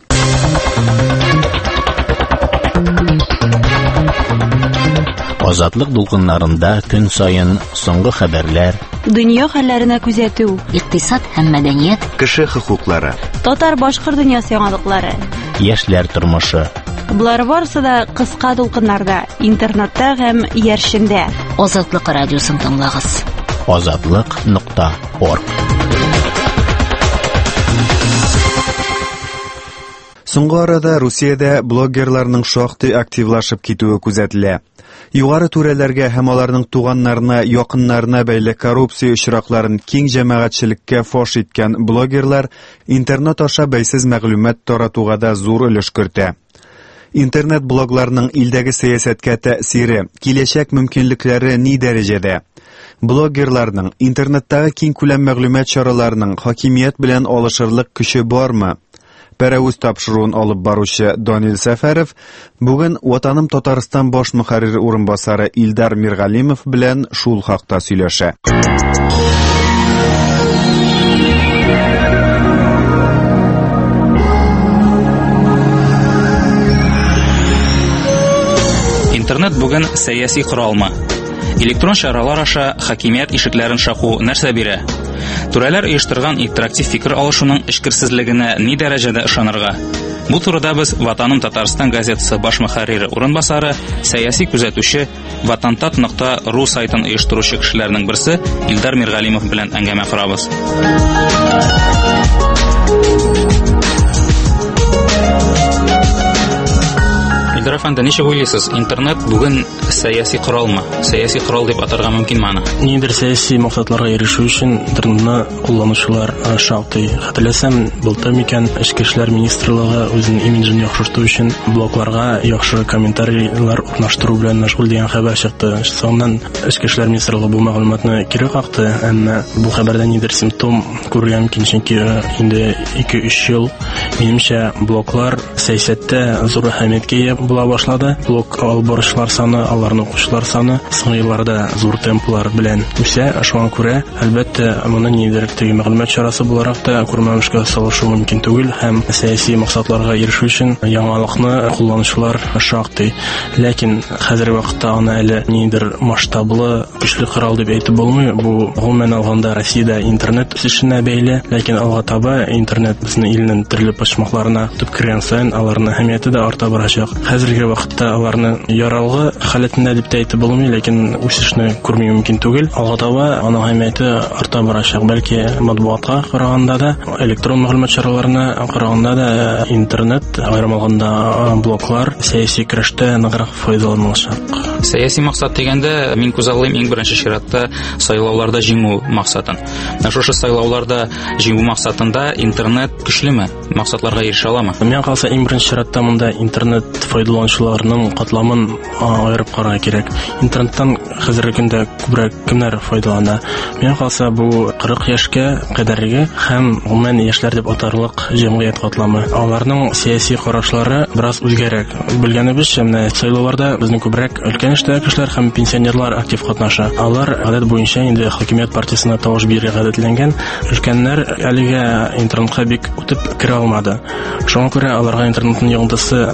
Азатлык дулкыннарында көн сайын соңгы хәбәрләр, дөнья хәлләренә күзәтү, икътисад һәм мәдәният, кеше хокуклары, татар-башкорт дөньясы яңалыклары, яшьләр тормышы. Булар барысы да кыска дулкыннарда, интернетта һәм яршендә. Азатлык радиосын тыңлагыз. азатлык нокта орг. Соңгы арада Русиядә блогерларның шактый активлашып китүе күзәтелә. Югары түрәләргә һәм аларның туганнарына, якыннарына бәйле коррупция очракларын киң җәмәгатьчелеккә фош иткән блогерлар интернет аша бәйсез мәгълүмат таратуга да зур өлеш кертә. Интернет-блогларның илдәге сәясәткә тәэсире, киләчәк мөмкинлекләре ни дәрәҗәдә? Блогерларның интернеттагы киң күләм мәгълүмат чараларының хакимият белән алышырлык көче бармы? Пәрәүз тапшыруын алып баручы Данил Сәфәров бүген Ватаным Татарстан баш мөхәррир урынбасары Илдар Миргалимов белән шул хакта сөйләшә. Интернет бүген сәяси коралмы? Электрон чаралар аша хакимият ишекләрен шаку нәрсә бирә? Түрәләр оештырган интерактив фикер алышуның эчкерсезлегенә ни дәрәҗәдә ышанырга? Бу турыда без Ватаным Татарстан газетасы баш мөхәррире урынбасары, сәяси күзәтүче, ватантат нокта ру сайтын оештыручы кешеләрнең берсе Илдар Миргалимов белән әңгәмә корабыз. Илдар әфәнде, ничек уйлыйсыз, интернет бүген сәяси коралмы? Сәяси корал дип атарга мөмкинме аны? Нидер сәяси максатларга ирешү өчен интернетны кулланучылар шактый. Хәтерләсәм, былтыр микән Эчке эшләр министрлыгы үзенең имиджын яхшырту өчен блогларга яхшы комментарийлар урнаштыру белән мәшгуль дигән хәбәр чыкты. Соңыннан Эчке эшләр министрлыгы бу мәгълүматны кире какты, әмма бу хәбәрдә нидер симптом күрергә мөмкин, чөнки инде ике-өч ел минемчә блоглар сәясәттә зур әһәмияткә ия була башлады. Блог албарышлар саны, аларның укучылар саны соңгы елларда зур темплар белән үсә. Шуңа күрә, әлбәттә, моны нидер теге мәгълүмат чарасы буларак та күрмәмешкә салышу мөмкин түгел һәм сәяси максатларга ирешү өчен яңалыкны кулланучылар шактый. Ләкин хәзерге вакытта аны әле нидер масштаблы, көчле корал дип әйтеп булмый. Бу гомумән алганда Россиядә интернет үсешенә бәйле, ләкин алга таба интернет безнең илнең төрле почмакларына төп кергән саен аларның әһәмияте дә арта барачак. Хәзерге вакытта аларны яралгы халәтендә дип әйтеп булмый, ләкин үсешне күрми мөмкин түгел. Алга таба аның әһәмияте арта барачак. Бәлки матбугатка караганда да, электрон мәгълүмат чараларына караганда да интернет, аерым алганда блоглар сәяси көрәштә ныграк файдаланылачак. Сәяси максат дигәндә мин күзаллыйм иң беренче чиратта сайлауларда җиңү максатын. Шушы сайлауларда җиңү максатында интернет көчлеме? Максатларга ирешә аламы? Мен калса иң беренче чиратта монда интернет файдаланучыларның катламын аерып карарга кирәк. Интернеттан хәзерге көндә күбрәк кемнәр файдалана? Мен калса бу кырык яшькә кадәрге һәм гомумән яшьләр дип атарлык җәмгыять катламы. Аларның сәяси карашлары бераз үзгәрәк. Белгәнебезчә, менә сайлауларда безнең күбрәк өлкән эштәге кешеләр һәм пенсионерлар актив катнаша. Алар гадәт буенча инде хакимият партиясенә тавыш бирергә гадәтләнгән. Өлкәннәр әлегә интернетка бик үтеп керә алмады. Шуңа күрә аларга интернетның йогынтысы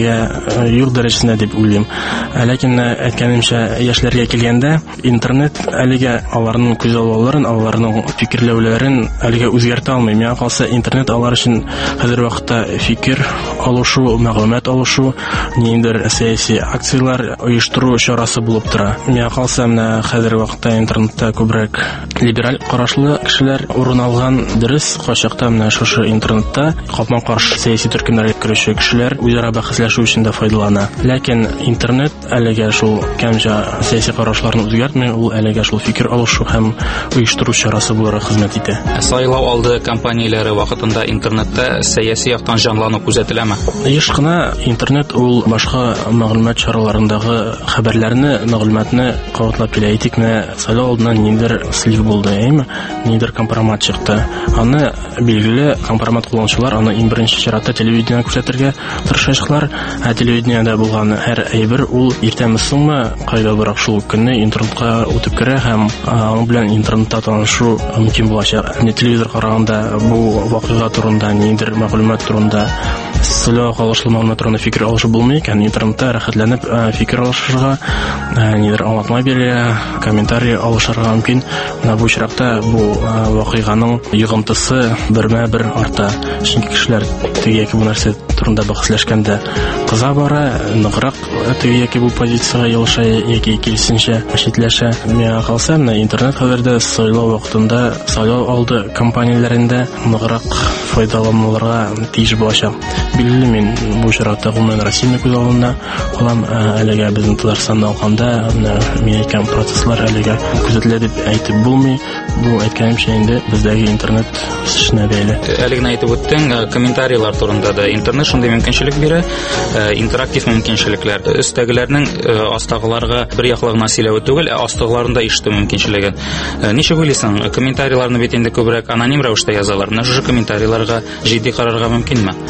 әлегә юк дәрәҗәсендә дип уйлыйм. Ләкин әйткәнемчә, яшьләргә килгәндә интернет әлегә аларның күзаллауларын, аларның фикерләүләрен әлегә үзгәртә алмый. Миңа калса, интернет алар өчен хәзер вакытта фикер алышу, мәгълүмат алышу, ниндер сәяси акциялар оештыру чарасы булып тора. Миңа калса, менә хәзер вакытта интернетта күбрәк либераль карашлы кешеләр урын алган. Дөрес, кайчакта менә шушы интернетта капма-каршы сәяси төркемнәргә керүче кешеләр үзара бәхәсләшү өчен дә файдалана. Ләкин интернет әлегә шул кәмҗә сәяси карашларны үзгәртми, ул әлегә шул фикер алышу һәм оештыру чарасы буларак хезмәт итә. Сайлау алды кампанияләре вакытында интернетта сәяси яктан җанлану күзәтеләме? Еш кына интернет ул башка мәгълүмат чараларындагы хәбәрләрне, мәгълүматны кабатлап килә. Әйтик, менә сайлау алдыннан ниндер слив булды, әйме? Ниндер компромат чыкты. Аны билгеле компромат кулланучылар аны иң беренче чиратта телевидениедә күрсәтергә тырышачаклар. Ә телевидениедә булган һәр әйбер ул иртәме соңмы кайда барак шул көнне интернетка үтеп керә һәм аның белән интернетта танышу мөмкин булачак. Не телевизор караганда бу вакыйга турында, ниндер мәгълүмат турында, сайлау калышлы мәгълүмат турында фикер алышу булмый икән. Интернетта рәхәтләнеп фикер алышырга, нидер аңлатма бирә, комментарий алышырга мөмкин. Менә бу чиракта бу вакыйганың йогынтысы бермә-бер арта. Чөнки кешеләр теге яки бу нәрсә турында бәхәсләшкәндә кыза бара, ныграк теге яки бу позициягә ялыша яки килсенчә читләшә. Миңа калса, менә интернет хәбәрдә сайлау вакытында, сайлау алды кампанияләрендә ныграк файдалануларга тиеш булачак. Билгеле, мин бу чиратта гомумән Россияны күз алдында калам. Әлегә безнең Татарстанда алганда, мин әйткән процесслар әлегә күзәтелә дип әйтеп булмый. Бу әйткәнемчә инде бездәге интернет үсешенә бәйле. Әлегә әйтеп үттең, комментарийлар турында да интернет шундый мөмкинчелек бирә, интерактив мөмкинчелекләр. Өстәгеләрнең астагыларга бер яклы гына сөйләве түгел, астагыларында ишетү мөмкинчелеген. Ничек уйлыйсың, комментарийларны бит инде күбрәк аноним рәвештә язалар. Менә шушы комментарийларга җитди карарга мөмкинме? Миңа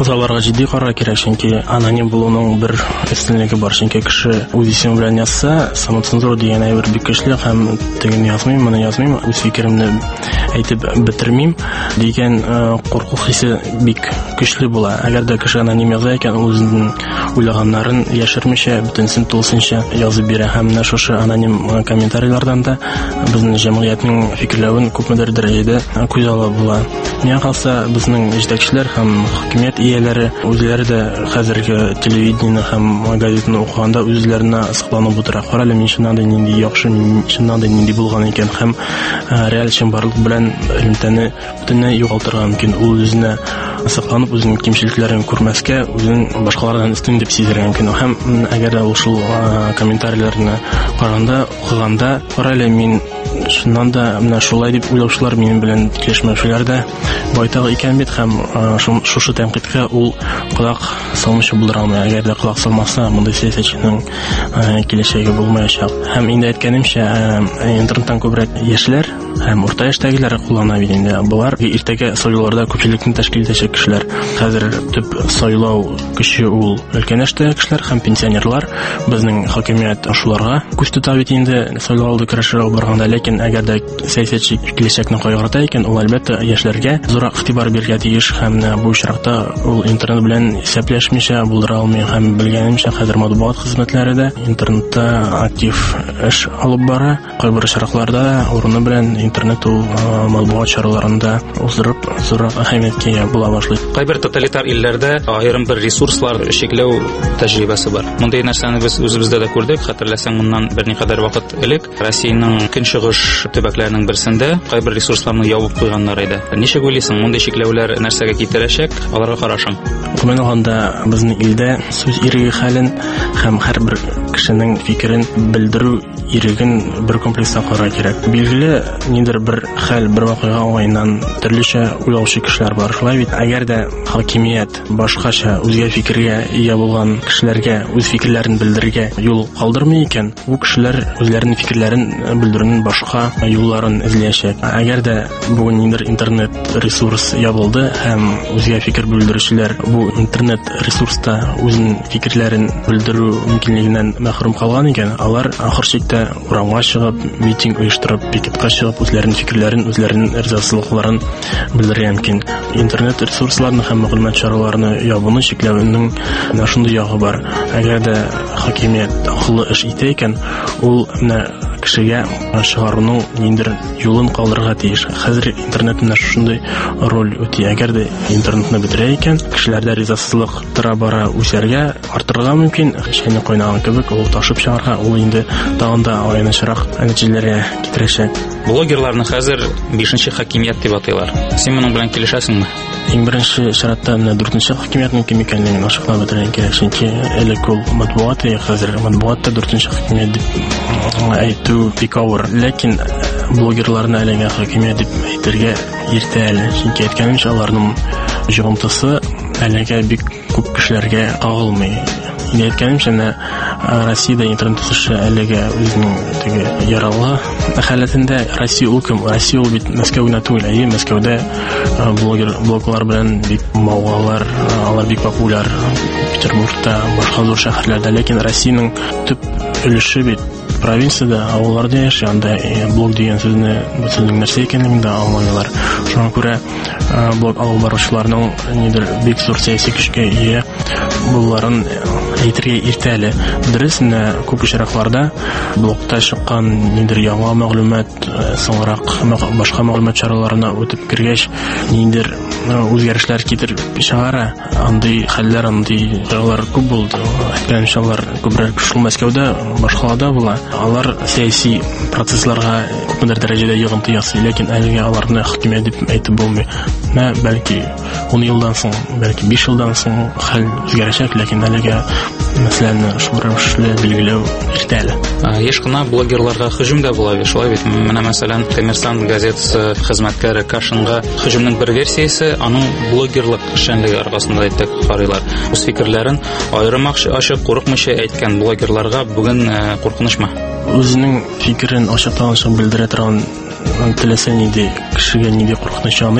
аларга җитди карар кирәк, чөнки аноним булуның бер өстенлеге бар. Чөнки кеше үз исеме белән язса, самоцензура дигән әйбер бик көчле, һәм тегене язмыйм, моны язмыйм, үз фикеремне әйтеп бетермим дигән курку хисе бик көчле була. Әгәр дә кеше аноним яза икән, үзенең уйлаганнарын яшермичә, бөтенсен тулысынча язып бирә. Һәм менә шушы аноним комментарийлардан да безнең җәмгыятьнең фикерләвен күпмедер дәрәҗәдә күз алып була. Миңа калса, безнең җитәкчеләр һәм хакимият ияләре үзләре дә хәзерге телевидениене һәм газетаны укыганда үзләренә сыкланып утыра. Карале, мин чыннан да нинди яхшы, чыннан да нинди булган икән, һәм реаль чынбарлык белән элемтәне бөтенләй югалтырга мөмкин. Ул үзенә сыкланып, үзенең кимчелекләрен күрмәскә, үзен башкалардан өстен дип сизергә мөмкин. Һәм әгәр дә ул шул комментарийларны караганда, укыганда, карале, мин чыннан да менә шулай дип уйлаучылар минем белән килешмәүчеләр дә байтак икән бит, һәм шушы тәнкыйтькә ул колак салмыйча булдыра алмый. Әгәр дә колак салмаса, мондай сәясәтченең киләчәге булмаячак. Һәм инде әйткәнемчә, интернеттан күбрәк яшьләр һәм урта яшьтәгеләр куллана бит инде. Булар иртәгә сайлауларда күпчелекне тәшкил итәчәк кешеләр. Хәзер төп сайлау көче ул өлкән яшьтәге кешеләр һәм пенсионерлар. Безнең хакимият шуларга күз тота бит инде сайлаулда көрәшергә барганда. Ләкин әгәр дә сәясәтче киләчәкне кайгырта икән, ул әлбәттә яшьләргә зуррак игътибар бирергә тиеш, һәм бу очракта ул интернет белән исәпләшмичә булдыра алмый. Һәм белгәнемчә, хәзер матбугат хезмәтләре дә интернетта актив эш алып бара. Кайбер очракларда урыны белән интернет ул матбугат чараларында уздырып зуррак әһәмияткә ия була башлый. Кайбер тоталитар илләрдә аерым бер ресурслар шекләү тәҗрибәсе бар. Мондый нәрсәне без үзебездә дә күрдек. Хәтерләсәң, моннан берникадәр вакыт элек Россиянең көнчыгыш төбәкләренең берсендә кайбер ресурсларны ябып куйганнар иде. Ничек уйлыйсың, мондый шекләүләр нәрсәгә китерәчәк? Аларга карашың. Гомумән алганда, безнең илдә сүз иреге хәлен һәм һәрбер кешенең фикерен белдерү иреген бер комплекста карарга кирәк. Билгеле, ниндидер бер хәл, бер вакыйга уңайыннан төрлечә уйлаучы кешеләр бар. Шулай бит, әгәр дә хакимият башкача үзгә фикергә ия булган кешеләргә үз фикерләрен белдерергә юл калдырмый икән, бу кешеләр үзләренең фикерләрен белдерүнең башка юлларын эзләячәк. Әгәр дә бүген ниндидер интернет ресурс ябылды һәм үзгә фикер белдерүчеләр бу интернет ресурста үзенең фикерләрен белдерү мөмкинлегеннән мәхрүм калган икән, алар ахыр чиктә урамга чыгып, митинг оештырып, пикетка чыгып, үзләренең фикерләрен, үзләренең ризасызлыкларын белдерергә мөмкин. Интернет ресурсларны һәм мәгълүмат чараларны ябуны чикләүнең менә шундый ягы бар. Әгәр дә хакимият акыллы эш итә икән, ул менә кешегә чыгаруның ниндидер юлын калдырырга тиеш. Хәзер интернет менә шундый роль үти. Әгәр дә интернетны бетерә икән, кешеләрдә ризасызлык тора бара үсәргә, артырга мөмкин. Чәйнек кайнаган кебек, ул ташып чыгарга, ул инде тагын да аянычрак нәтиҗәләргә китерәчәк. Блогерларны хәзер бишенче хакимият дип атыйлар. Син моның белән килешәсеңме? Иң беренче шаратта менә дүртенче хакимиятның кем икәнлеген ачыклап бетерергә кирәк. Чөнки элек ул матбугат, хәзер матбугатта дүртенче хакимият дип әйтү бик авыр. Ләкин блогерларны әлегә хакимият дип әйтергә иртә әле. Чөнки әйткәнемчә, аларның җыгымтысы әлегә бик күп кешеләргә кагылмый. Инде әйткәнемчә, Россиядә интернет үсеше әлегә үзенең теге яралы хәләтендә. Россия ул кем? Россия ул бит Мәскәү генә түгел, әйе, Мәскәүдә блогер блоглар белән бик мавгалар, алар бик популяр. Петербургта, башка зур шәһәрләрдә, ләкин Россиянең төп өлеше бит провинциядә, авылларда яши, анда блог дигән сүзне, сүзнең нәрсә икәнлеген дә аңламыйлар. Шуңа күрә блог алып баручыларның нидер бик зур сәяси көчкә ия булуларын әйтергә иртә әле. Дөрес, күп очракларда блогта чыккан ниндидер яңа мәгълүмат соңрак башка мәгълүмат чараларына үтеп кергәч, ниндидер үзгәрешләр китереп чыгара. Андый хәлләр, андый чаралар күп булды. Әйткәнчә, алар күбрәк шул Мәскәүдә, башкаларда була. Алар сәяси процессларга күпмедер дәрәҗәдә йогынты ясый, ләкин әлегә аларны хакимият дип әйтеп булмый. Менә бәлки он елдан соң, бәлки биш елдан соң хәл үзгәрәчәк, ләкин әлегә мәсьәләне шул рәвешле билгеләү иртә әле. Еш кына блогерларга һөҗүм дә була бит, шулай бит. Менә мәсәлән, Коммерсант газетасы хезмәткәре Кашинга һөҗүмнең бер версиясе аның блогерлык эшчәнлеге аркасында дип карыйлар. Үз фикерләрен аерым ачык, курыкмыйча әйткән блогерларга бүген куркынычмы? Үзенең фикерен ачыктан-ачык белдерә торган теләсә нинди кешегә нинди куркыныч аны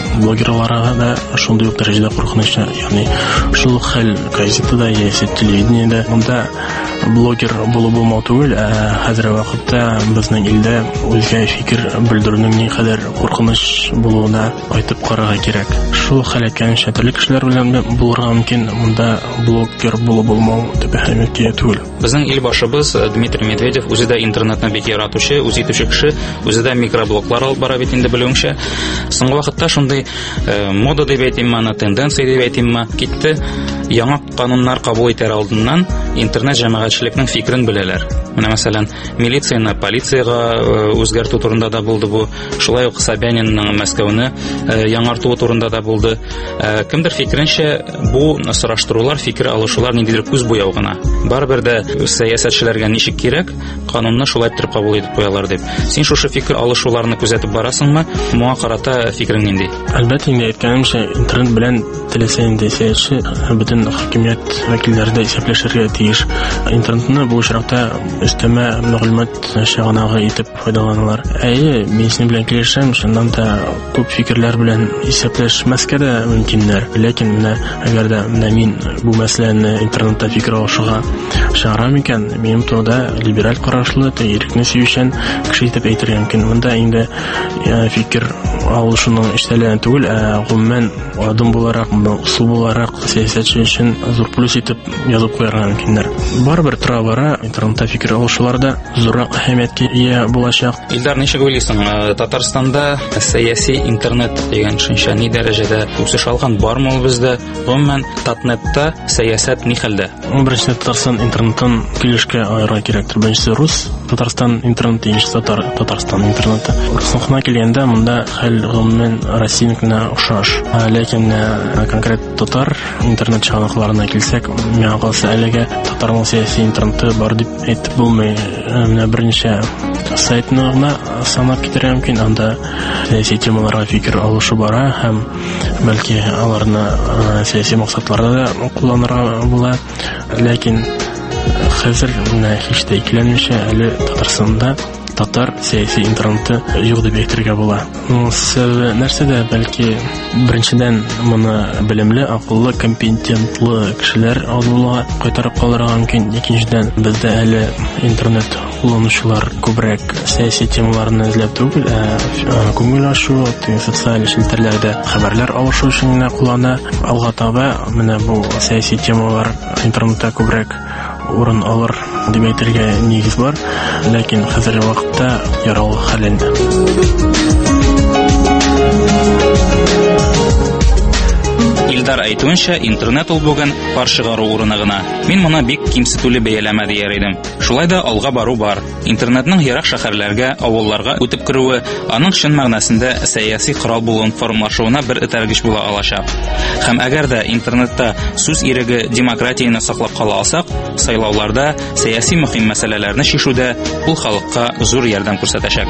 блогерларга да шундый ук дәрәҗәдә куркыныч, ягъни шул хәл газетада яисә телевидениедә монда блогер булу булмау түгел, ә хәзерге вакытта безнең илдә үзгә фикер белдерүнең ни кадәр куркыныч булуына айтып карарга кирәк. Шул хәләткән төрле кешеләр белән булырга мөмкин, монда блогер булу булмау дип әһәмиятле түгел. Безнең ил башыбыз Дмитрий Медведев үзе дә интернетны бик яратучы, үзе итүче кеше, үзе дә микроблоглар алып бара бит инде белүеңчә. Соңгы вакытта шундый э, мода дип әйтимме, аны тенденция дип әйтимме, китте. Яңа кануннар кабул итәр алдыннан интернет җәмәгатьчелекнең фикерен беләләр. Менә мәсәлән, милицияны полициягә үзгәртү турында да булды бу. Шулай ук Собянинның Мәскәүне яңартуы турында да булды. Кемдер фикеренчә, бу сораштырулар, фикер алышулар ниндидер күз буяу гына. Барыбер дә сәясәтчеләргә ничек кирәк, канунны шулай итеп кабул итеп куялар дип. Син шушы фикер алышуларны күзәтеп барасыңмы? Моңа карата фикерең нинди? Әлбәттә, инде әйткәнемчә, интернет белән теләсә инде сәясәтче бөтен хакимият вәкилләре дә исәпләшергә тиеш. Интернетны бу очракта өстәмә мәгълүмат чыганагы итеп файдаланалар. Әйе, мин синең белән килешәм, шуннан да күп фикерләр белән исәпләшмәскә дә мөмкиннәр. Ләкин менә әгәр дә менә мин бу мәсьәләне интернетта фикер алышуга чыгарам икән, минем турыда либераль карашлы, ирекне сөючән кеше итеп әйтергә мөмкин. Монда инде фикер алышуның эштәләнә түгел, ә гомумән адым буларак, усул буларак сәясәтче өчен зур плюс итеп язып куярга мөмкиннәр. Барыбер тора бара интернетта фикер алышуларда зуррак әһәмияткә ия булачак. Илдар, ничек уйлыйсың, Татарстанда сәяси интернет дигән төшенчә ни дәрәҗәдә үсеш алган, бармы ул бездә? Гомумән татнетта сәясәт ни хәлдә? Беренче Татарстан интернетын килешкә аерга кирәктер. Беренче рус Татарстан интернеты, икенче татар Татарстан интернеты. Русны килгәндә монда хәл гомумән Россияныкына охшаш. Ләкин конкрет татар интернет чыганакларына килсәк, миңа калса әлегә татарның сәяси интернеты бар дип әйтеп булмый. Менә беренче сайтны гына санап китерәм мөмкин, анда сәяси темаларга фикер алышу бара һәм бәлки аларны сәяси максатларда да кулланырга була. Ләкин хәзер менә һич тә икеләнмичә әле Татарстанда татар сәяси интернеты юк дип әйтергә була. Сәбәбе нәрсәдә? Бәлки беренчедән моны белемле, акыллы, компетентлы кешеләр алуга кайтарып калырга мөмкин. Икенчедән, бездә әле интернет кулланучылар күбрәк сәяси темаларны эзләп түгел, ә күңел ачу, социаль челтәрләрдә хәбәрләр алышу өчен генә куллана. Алга таба менә бу сәяси темалар интернетта күбрәк урын алыр дип әйтергә нигез бар, ләкин хәзерге вакытта яралы хәлендә. Илдар әйтүенчә, интернет ул бүген пар чыгару урыны гына. Мин моны бик кимсетүле бәяләмә дияр идем. Шулай да алга бару бар. Интернетның ерак шәһәрләргә, авылларга үтеп керүе аның чын мәгънәсендә сәяси корал булуын формалашуына бер этәргеч була алачак. Һәм әгәр дә интернетта сүз иреге, демократияны саклап кала алсак, сайлауларда, сәяси мөһим мәсьәләләрне шишүдә ул халыкка зур ярдәм күрсәтәчәк.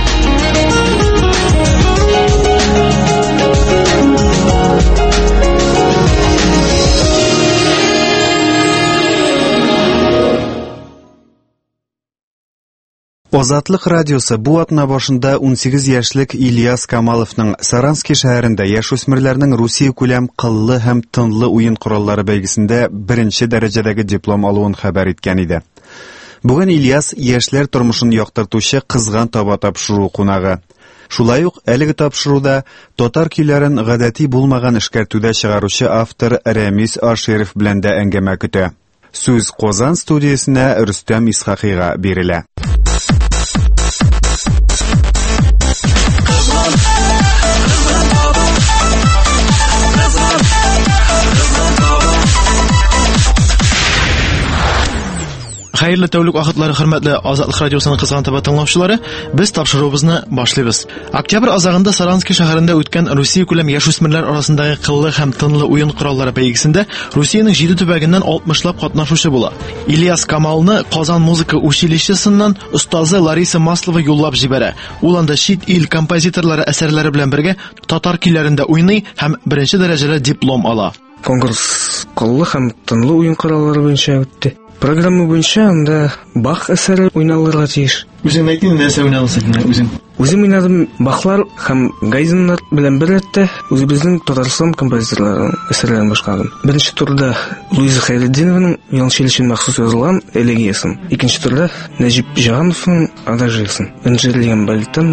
Озатлык радиосы бу атна башында унсигез яшьлек Ильяс Камаловның Саранский шәһәрендә яшүсмерләрнең Русия күләм кыллы һәм тынлы уен кораллары бәйгесендә беренче дәрәҗәдәге диплом алуын хәбәр иткән иде. Бүген Ильяс яшьләр тормышын яктыртучы кызган таба тапшыру кунагы. Шулай ук әлеге тапшыруда татар көйләрен гадәти булмаган эшкәртүдә чыгаручы автор Рәмис Аширов белән дә әңгәмә көтә. Сүз Казан студиясенә Рөстәм Исхакыйга бирелә. Хәерле тәүлек вакытлары, хөрмәтле Азатлык радиосының кызган таба тыңлаучылары, без тапшыруыбызны башлыйбыз. Октябрь азагында Саранский шәһәрендә үткән Русия күләм яшүсмерләр арасындагы кыллы һәм тынлы уен кораллары бәйгесендә Русиянең җиде төбәгеннән алтмышлап катнашучы була. Ильяс Камалны Казан музыка училищесыннан остазы Лариса Маслова юллап җибәрә. Ул анда чит ил композиторлары әсәрләре белән бергә татар көйләрендә уйный һәм беренче дәрәҗәле диплом ала. Конкурс кыллы һәм тынлы уен кораллары буенча үтте. Программа буенча анда Бах әсәре уйналырга тиеш. Үзең әйтин, нәрсә уйналасың үзең? Үзем уйнадым Бахлар һәм Гайзеннар белән бер рәттә үзебезнең Татарстан композиторларының әсәрләрен башкардым. Беренче турда Луиза Хәйретдинованың Яңчел өчен махсус язылган элегиясын, икенче турда Нәҗип Җановның Адажиясын. Инжелегән балеттан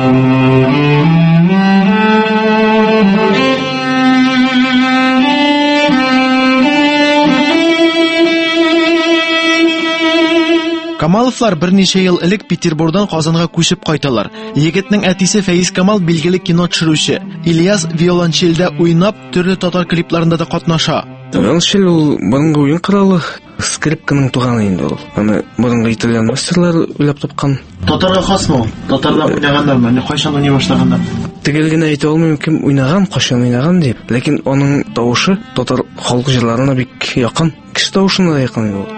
Камаловлар берничә ел элек Петербургдан Казанга күчеп кайталар. Егетнең әтисе Фәиз Камал билгеле кино төшерүче. Ильяс виолончельдә уйнап, төрле татар клипларында да катнаша. Виолончель ул борынгы уен коралы, скрипканың туганы инде ул. Аны борынгы итальян мастерлар уйлап тапкан. Татарга хасмы? Татарда уйнаганнармы? Менә кайчан уйный башлаганнар? Төгәл генә әйтә алмыйм кем уйнаган, кайчан уйнаган дип. Ләкин аның тавышы татар халык җырларына бик якын. Кеше тавышына да якын ул.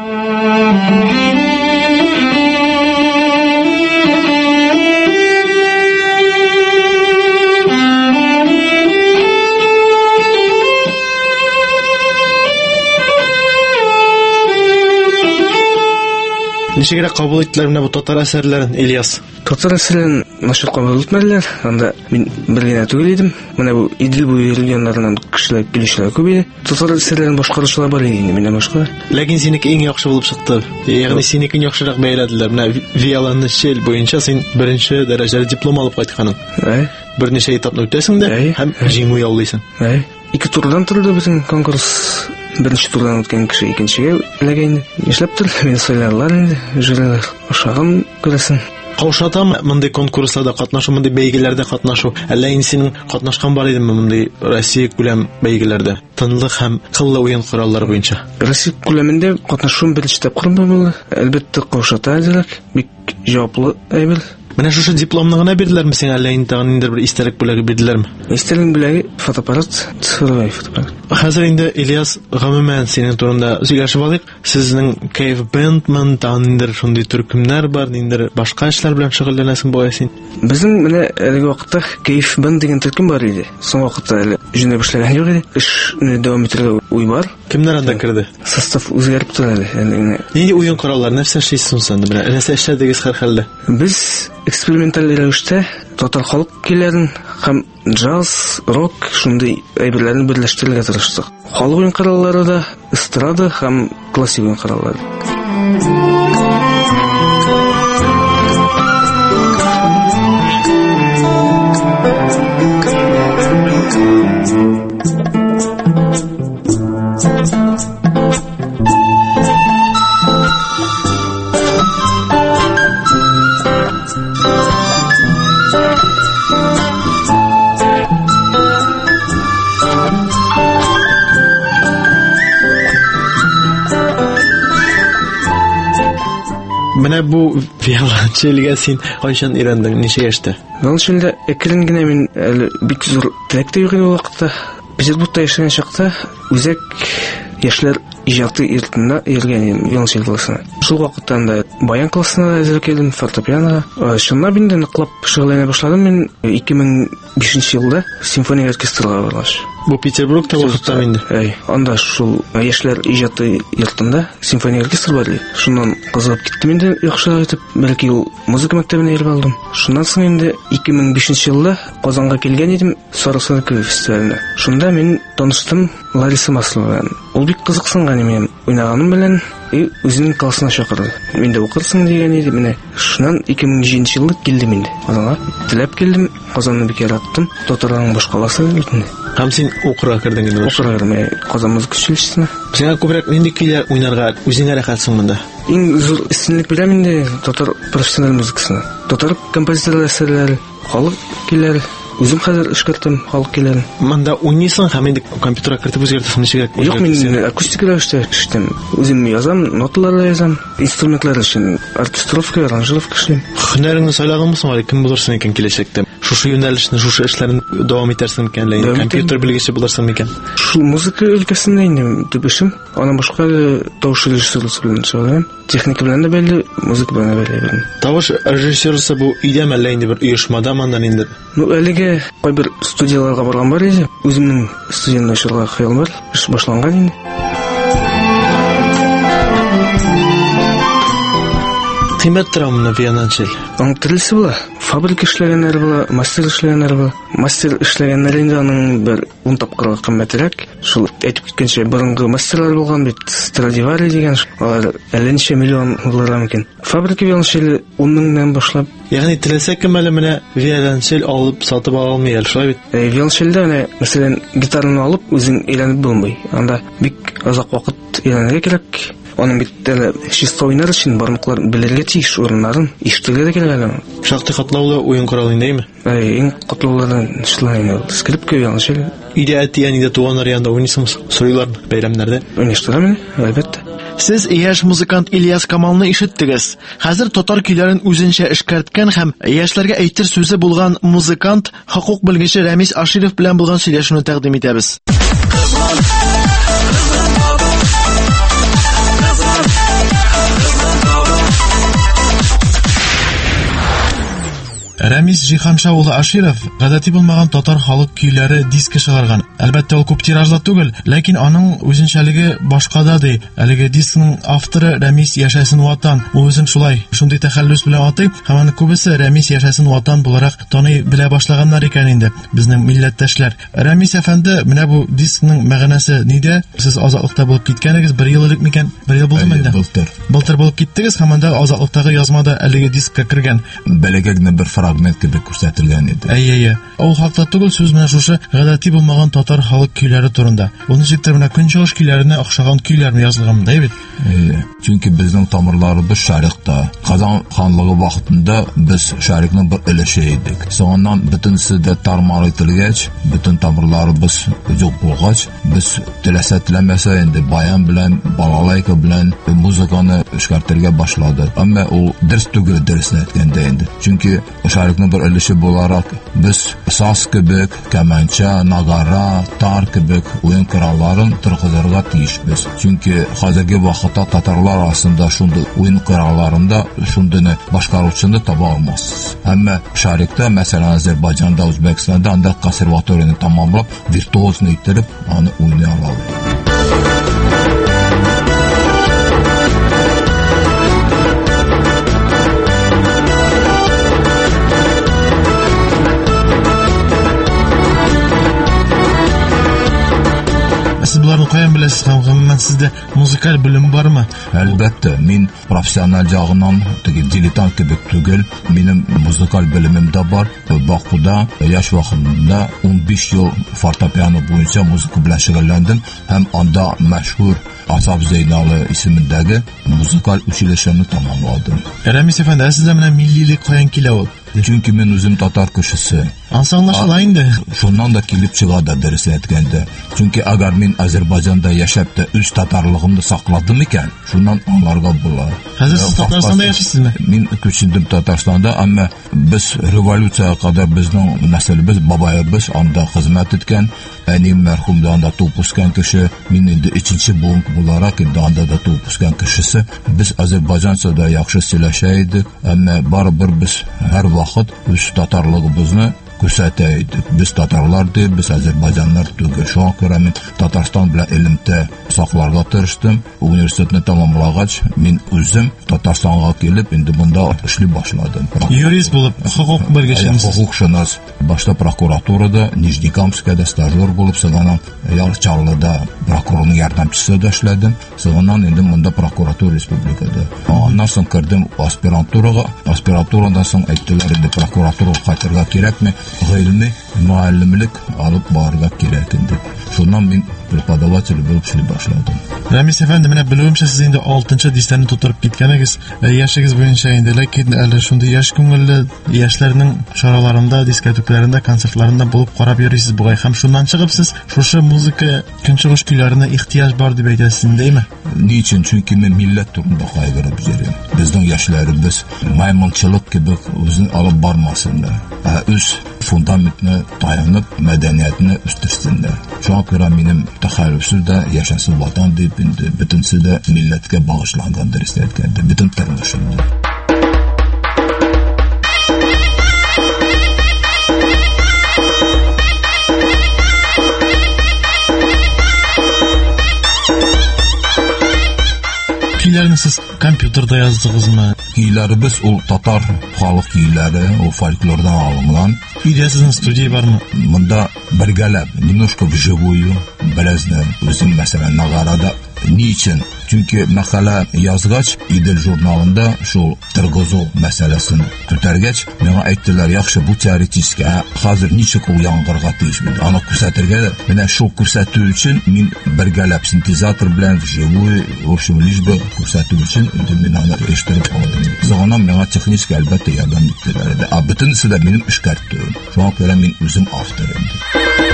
Ничегрәк кабул иттеләр менә бу татар әсәрләрен, Ильяс? Татар әсәрләрен начар кабул итмәделәр. Анда мин бер генә түгел идем. Менә бу Идел буе регионнарыннан кешеләр килүчеләр күп иде. Татар әсәрләрен башкаручылар бар иде инде, миннән башка. Ләкин синеке иң яхшы булып чыкты. Ягъни синекен яхшырак бәяләделәр. Менә виолончель буенча син беренче дәрәҗәле диплом алып кайтканың. Әй. Берничә этапны үтәсең дә һәм җиңү яулыйсың. Әй. Ике турдан торды безнең конкурс. Беренче турдан үткән кеше икенчегә эләгән. Нишләптер? Мин сөйләрләр инде, җырлар ошаган күрәсең. Каушатам мондый конкурсларда катнашу, мондый бәйгеләрдә катнашу. Әллә инде синең катнашкан бар идеме мондый Россия күләм бәйгеләрдә? Тынлык һәм кыллы уен кораллары буенча. Россия күләмендә катнашуым беренче тапкыр булды. Әлбәттә каушата диләр. Бик җаваплы әйбер. Менә шушы дипломны гына бирделәрме сиңа, әллә инде тагын инде бер истәлек бүләге бирделәрме? Истәлек бүләге фотоаппарат, цифровой фотоаппарат. Хәзер инде Ильяс гомумән синең турында сөйләшеп алыйк. Сезнең Кейв Бендман тандыр шундый төркемнәр бар, инде башка эшләр белән шөгыльләнәсең бугай син. Безнең менә әлеге вакытта Кейв Бенд дигән төркем бар иде. Соң вакытта әле җиңә эшләгән юк иде. Эшне дәвам итәргә уй бар. Кемнәр анда керде? Состав үзгәреп тора әле. Нинди уен кораллары, нәрсә эшлисез соң инде? Нәрсә эшләдегез һәр хәлдә? Без эксперименталь рәвештә татар халык көйләрен һәм джаз, рок шундый әйберләрне берләштерергә тырыштык. Халык уен кораллары да, эстрада һәм классик уен кораллары. Менә бу виолончельгә син кайчан өйрәндең, ничә яшьтә? Виолончельдә әкрен генә мин әле бик зур теләктә юк иде вакытта. Петербургта яшәгән чакта үзәк яшьләр иҗаты йортында йөргән виолончель классына. Шул вакытта анда баян классына әзерлек килдем, фортепиано. Шуннан инде ныклап шөгыльләнә башладым мин ике мең бишенче елда симфония оркестрына баргач. Бу Петербургта вакытта инде. Әй, анда шул яшьләр иҗаты йортында симфония оркестры бар иде. Шуннан кызыгып киттем инде яхшырак итеп, бәлки ул музыка мәктәбенә йөреп алдым. Шуннан соң инде ике мең бишенче елда Казанга килгән идем, Сарысу фестиваленә. Шунда мин таныштым Лариса Маслова белән. Ул бик кызыксынган минем уйнаганым белән, и үзенең классына чакырды. Мин дә укырсың дигән иде менә. Шуннан ике мең җиденче елда килдем инде Казанга. Теләп килдем, Казанны бик яраттым. Татарның башкаласы битне. Һәм син укырга кирдең инде. Укырга кирдем Казан музыка училищесына. Сиңа күбрәк нинди көйләр уйнарга үзеңә рәхәтсең монда? Иң зур истинлек бирәм инде татар профессиональ музыкасына. Татар композиторлар әсәрләре, халык көйләре. Үзем хәзер эшкәртәм халык көйләрен. Монда уйныйсың һәм инде компьютерга кертеп үзгәртәсең ничек? Юк, мин акустик рәвештә эшләтәм. Үзем язам, ноталар язам, инструментлар өчен оркестровка, аранжировка эшлим. Һөнәреңне сайлаганмы соң әле кем булырсың икән киләчәктә? Шушы юнәлешне, шушы эшләрне дәвам итәрсең микән әллә компьютер белгече булырсың микән? Шул музыка өлкәсендә инде төбешем, аның башка тавыш режиссерлыгы белән шөгыльләнәм. Техника белән дә бәйле, музыка белән дә бәйле. Тавыш режиссерлыгы бу идәм әллә инде бер оешмада мондан инде. Ну, әлегә кайбер студияларга барган бар иде. Үземнең студиямны ачарга хыялым бар. Эш башланган инде. кыйммәт тора моны виолончель? Аның төрлесе була. Фабрика эшләгәннәре була, мастер эшләгәннәре була. Мастер эшләгәннәре инде аның бер ун тапкырга кыйммәтрәк. Шул әйтеп киткәнчә борынгы мастерлар булган бит, Страдивари дигән, алар әллә ничә миллион булырга мөмкин. Фабрика виолончеле ун меңнән башлап. Ягъни теләсә кем әле менә виолончель алып сатып ала алмый әле, шулай бит? Э, виолончельдә менә, мәсәлән, гитараны алып үзең өйрәнеп булмый. Анда бик озак вакыт өйрәнергә кирәк. Аның бит әле чисто уйнар өчен бармаклар белергә тиеш урыннарын, ишетергә дә кирәк әле. Шактый катлаулы уен коралы инде. Э, иң катлаулы шулай скрипка виолончель. Идә әти әнидә туганнар янында уйныйсыңыз, сорыйлар бәйрәмнәрдә. Уйнаштырамын, әлбәттә. Сез яшь музыкант Ильяс Камалны ишеттегез. Хәзер татар көйләрен үзенчә эшкәрткән һәм яшьләргә әйтер сүзе булган музыкант, хокук белгече Рәмис Аширов белән булган сөйләшүне тәкъдим итәбез. Рәмис Җиһанша улы Аширов гадәти булмаган татар халык көйләре диске чыгарган. Әлбәттә ул күп тиражлы түгел, ләкин аның үзенчәлеге башкада ди. Әлеге дискның авторы Рәмис Яшәсен Ватан. Ул үзен шулай, шундый тәхәллүс белән атый, һәм аны күбесе Рәмис Яшәсен Ватан буларак таный белә башлаганнар икән инде, безнең милләттәшләр. Рәмис әфәнде, менә бу дискның мәгънәсе нидә? Сез азатлыкта булып киткәнегез бер ел элек микән? Бер ел булдымы инде? Былтыр. Былтыр булып киттегез, һәм анда азатлыктагы язмада әлеге дискка кергән. Бәләгәгне бер фрагмент кебек күрсәтелгән иде. Әйе, ул хакта түгел, сүз менә шушы гадәти булмаган татар халык көйләре турында. Ул ничектер менә көнчыгыш көйләренә охшаган көйләрне язылган да бит. Әйе, чөнки безнең тамырларыбыз шәрикътә. Казан ханлыгы вакытында без шәрикънең бер өлеше идек. Соңыннан бөтенсе дә тармар ителгәч, бөтен тамырларыбыз юк булгач, без теләсә теләмәсә инде баян белән, балалайка белән музыканы эшкәртергә башладык. Әмма ул дөрес түгел, дөресен әйткәндә инде. Чөнки шәрикънең бер өлеше буларак без саз кебек, каманча, нагара, тар кебек уен коралларын торгызырга тиешбез. Чөнки хәзерге вакытта татарлар арасында шундый уен коралларында шундый башкаручыны таба алмассыз. Әмма шәрикътә, мәсәлән, Азәрбайҗанда, Үзбәкстанда анда консерваторияны тәмамлап, виртуозны иттереп, аны уйный алалар. Siz bularni каян беләсез һәм гомумән сездә музыкаль белем бармы? Әлбәттә, мин профессиональ ягыннан теге дилетант кебек түгел, минем музыкаль белемем дә бар. Бакуда яшь вакытымда ун биш ел фортепиано буенча музыка белән шөгыльләндем һәм анда мәшһүр Асап Зейналы исемендәге музыкаль училищены тәмамладым. Рәмис әфәнде, сездә менә миллилек каян килә ул? Чөнки мен үзем татар кешесе. Ансаңлашыла инде. Шуннан да килеп чыга да дөрес әйткәндә. Чөнки әгәр мин Азәрбайҗанда яшәп тә үз татарлыгымны сакладым икән, шуннан аңларга була. Хәзер сез Татарстанда яшисезме? Мин күчендем Татарстанда, әмма без революцияга кадәр безнең нәселебез, бабаебыз анда хезмәт иткән. Әним мәрхүм да анда туып үскән кеше, мин инде икенче буын буларак инде анда да туып үскән кешесе. Без Азәрбайҗанча да яхшы сөйләшә идек, әмма барыбер без һәр вакыт үз татарлыгыбызны күрсәтә идек. Без татарлар ди, без Азәрбайҗаннар түгел. Шуңа күрә мин Татарстан белән элемтә сакларга тырыштым. Университетны тәмамлагач, мин үзем Татарстанга килеп, инде монда эшли башладым. Юрист булып, хукук белгечемсез. Хукукшунас. Башта прокуратурада, Нижнекамскида стажер булып, соңыннан Ярчаллыда прокурорның ярдәмчесе дә эшләдем. Соңыннан инде монда прокуратура республикада. Аннан соң кирдем аспирантурага. Аспирантурадан соң әйттеләр инде прокуратурага кайтырга кирәкме? Гыйльми, муалlimlik алып барырга кирәк инде. Шуннан мин преподаватель булып эшли башладым. Рәмис әфәнде, менә белүемчә сез инде алтынчы дистәне тутырып киткәнегез, яшегез буенча инде, ләкин әле шундый яшь күңелле яшьләрнең шараларында, дискотекларында, концертларында булып карап йөрисез бугай, һәм шуннан чыгып сез шушы музыка көнчыгыш көйләренә ихтияҗ бар дип әйтәсез индеме? Ни өчен? Чөнки мен милләт турында кайгырып йөрим. Безнең яшьләребез маймылчылык кебек үзен алып бармасыннар. Үз фундаментны таянып, мәдәниятне үстерсеннәр. Шуңа күрә минем тәхәллүсем дә Яшәсен Ватан дип инде бөтенсе дә милләткә багышланган дөрес әйткәндә, бөтен тормышымны. Көйләрне сез компьютерда яздыгызмы? Көйләребез ул татар халык көйләре, ул фольклордан алынган. Өйдә сезнең студия бармы? Монда бергәләп, немножко вживую, бераздан үзем мәсәлән Нагарада. Ни өчен? Чөнки мәкалә язгач, Идел журналында шул тыргызу мәсьәләсен күтәргәч, миңа әйттеләр, яхшы бу теоретик, хәзер ничек ул яңгырга тиеш бит. Аны күрсәтергә, менә шул күрсәтү өчен мин бергәләп синтезатор белән вживую, в общем, лишь бы күрсәтү өчен мин аны эштәреп алдым. Соңыннан миңа техник әлбәттә ярдәм иттеләр. А бөтенесе дә минем эшкәртүем. Шуңа күрә мин үзем автор идем.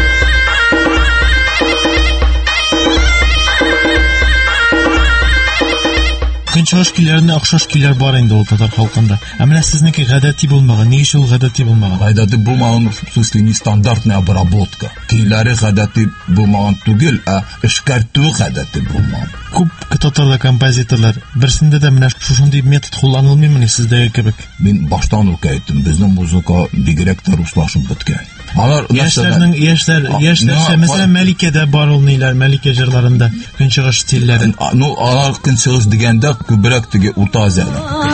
Көнчыгыш көйләрендә охшаш көйләр бар инде ул татар халкында. Ә менә сезнеке гадәти булмаган, ни өчен ул гадәти булмаган? Гадәти булмаган, в смысле, не стандартная обработка. Көйләре гадәти булмаган түгел, ә эшкәртү гадәти булмаган. Күп татарлар композиторлар берсендә дә менә шушындый метод кулланылмыймы сездәге кебек? Мин баштан ук әйттем, безнең музыка бигрәк тә руслашып беткән. Алар яшьләрнең яшьләр яшьләр мәсәлән Мәликәдә бар ул ниләр, Мәликә җырларында көнчыгыш стильләре. Ну, алар көнчыгыш дигәндә күбрәк теге урта азия.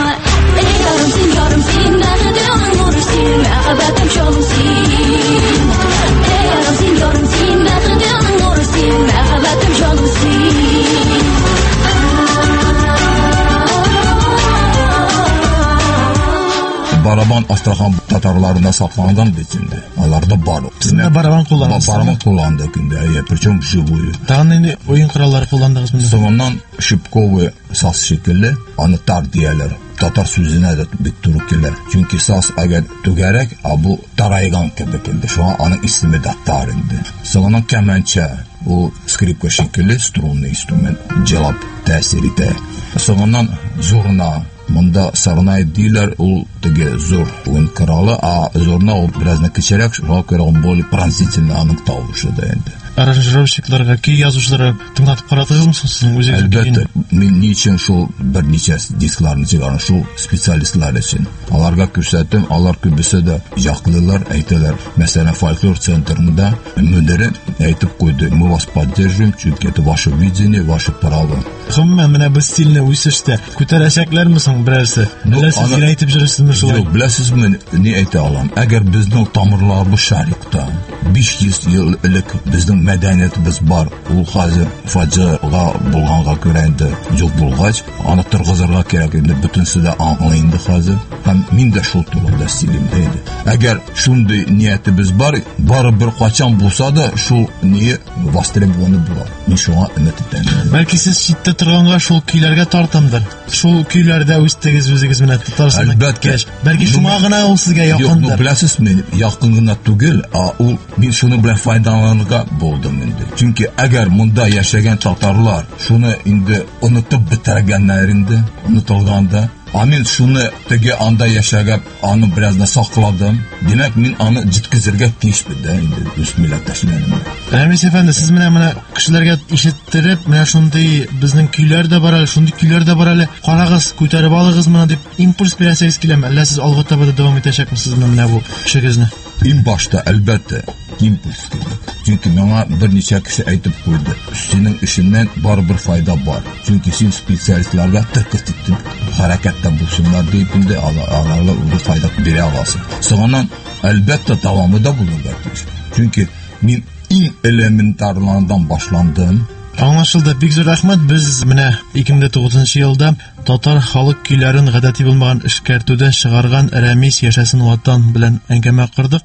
Барабан Астрахан татарларына сакланган бит инде. Аларда бар. Сездә барабан кулланасыз. Барабан кулланды көндә, я причем живую. Тагын инде уен кораллары кулландыгыз монда. Соңыннан шипковый саз шикелле, аны тар дияләр. Татар сүзенә дә бит туры килә. Чөнки саз әгәр түгәрәк, а бу тарайган кебек инде. Шуңа аның исеме дә тар инде. Соңыннан каманча, ул скрипка шикелле струнный инструмент, җылап тәэсир итә. Соңыннан зурна. Монда сарнай диләр, ул теге зур уен коралы, а зурна ул беразны кечерәк, шуңа күрә ул более пронзительный аның тавышы да инде. Аранжировщикларга, көй язучыларга тыңлатып карадыгызмы сезнең үзегез? Әлбәттә, мин ни өчен шул берничә дискларны чыгарам, шул специалистлар өчен. Аларга күрсәтәм, алар күбесе дә яклылар, әйтәләр. Мәсәлән, фольклор центрында мөдире әйтеп куйды, мы вас поддерживаем, чөнки это ваше видение, ваше право. Хәммә менә бу стильне үсештә күтәрәчәкләрме соң берәрсе? Әллә сез әйтеп җырсызмы шулай? Юк, беләсезме, ни әйтә алам? Әгәр безнең тамырларыбыз шәрикта биш йөз ел элек безнең мәдәниятебез бар, ул хәзер фаҗига булганга күрә инде юк булгач, аны тыргызырга кирәк инде, бөтенсе дә аңлый инде хәзер. Һәм мин дә шул турыда сөйлим иде. Әгәр шундый ниятебез бар, барыбер качан булса да шул ни востребованы була. Мин шуңа өмет итәм. Бәлки сез читтә торганга шул көйләргә тартымдыр. Шул көйләрдә үстегез үзегез менә Татарстанга. Әлбәттә. Бәлки шуңа гына ул сезгә якындыр. Юк, беләсезме, якын гына түгел, а ул мин шуны белән файдаланырга булдым инде. Чөнки әгәр монда яшәгән татарлар шуны инде онытып бетергәннәр инде, онытылганда, а мин шуны теге анда яшәгәп, аны беразны сакладым. Димәк, мин аны җиткезергә тиешбез дә инде үз милләттәшләремә. Рәмис әфәнде, сез менә менә кешеләргә ишеттереп, менә шундый безнең көйләр дә бар әле, шундый көйләр дә бар әле. Карагыз, күтәреп алыгыз моны дип импульс бирәсегез киләме? Әллә сез алга таба да дәвам итәчәкмисез менә бу эшегезне? Ин башта әлбәттә импульс кирәк. Чөнки миңа берничә кеше әйтеп куйды, синең эшеннән барыбер файда бар. Чөнки син специалистларга тыркыт иттең, хәрәкәттә булсыннар дип инде аларга үзе файда бирә аласың. Соңыннан әлбәттә дәвамы да булырга тиеш. Чөнки мин иң элементарлардан башландым. Аңлашылды. Бик зур рәхмәт. Без менә ике мең тугызынчы елда татар халык көйләрен гадәти булмаган эшкәртүдә чыгарган Рәмис Яшәсен Ватан белән әңгәмә кырдык.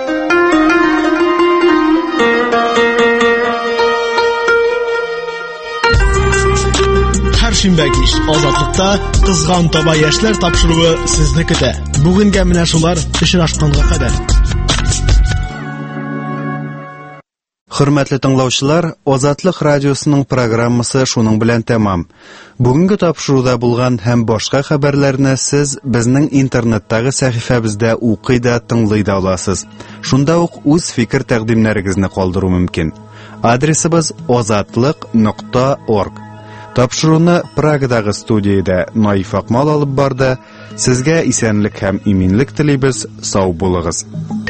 Шимбә кич Азатлыкта кызган таба яшьләр тапшыруы сезне көтә. Бүгенгә менә шулар очрашканга кадәр. Хөрмәтле тыңлаучылар, Азатлык радиосының программасы шуның белән тәмам. Бүгенге тапшыруда булган һәм башка хәбәрләрне сез безнең интернеттагы сәхифәбездә укый да, тыңлый да аласыз. Шунда ук үз фикер тәкъдимнәрегезне калдыру мөмкин. Адресыбыз азатлык нокта орг. Тапшыруны Прагадагы студиядә Наиф Акмал алып барды. Сезгә исәнлек һәм иминлек телибез. Сау булыгыз.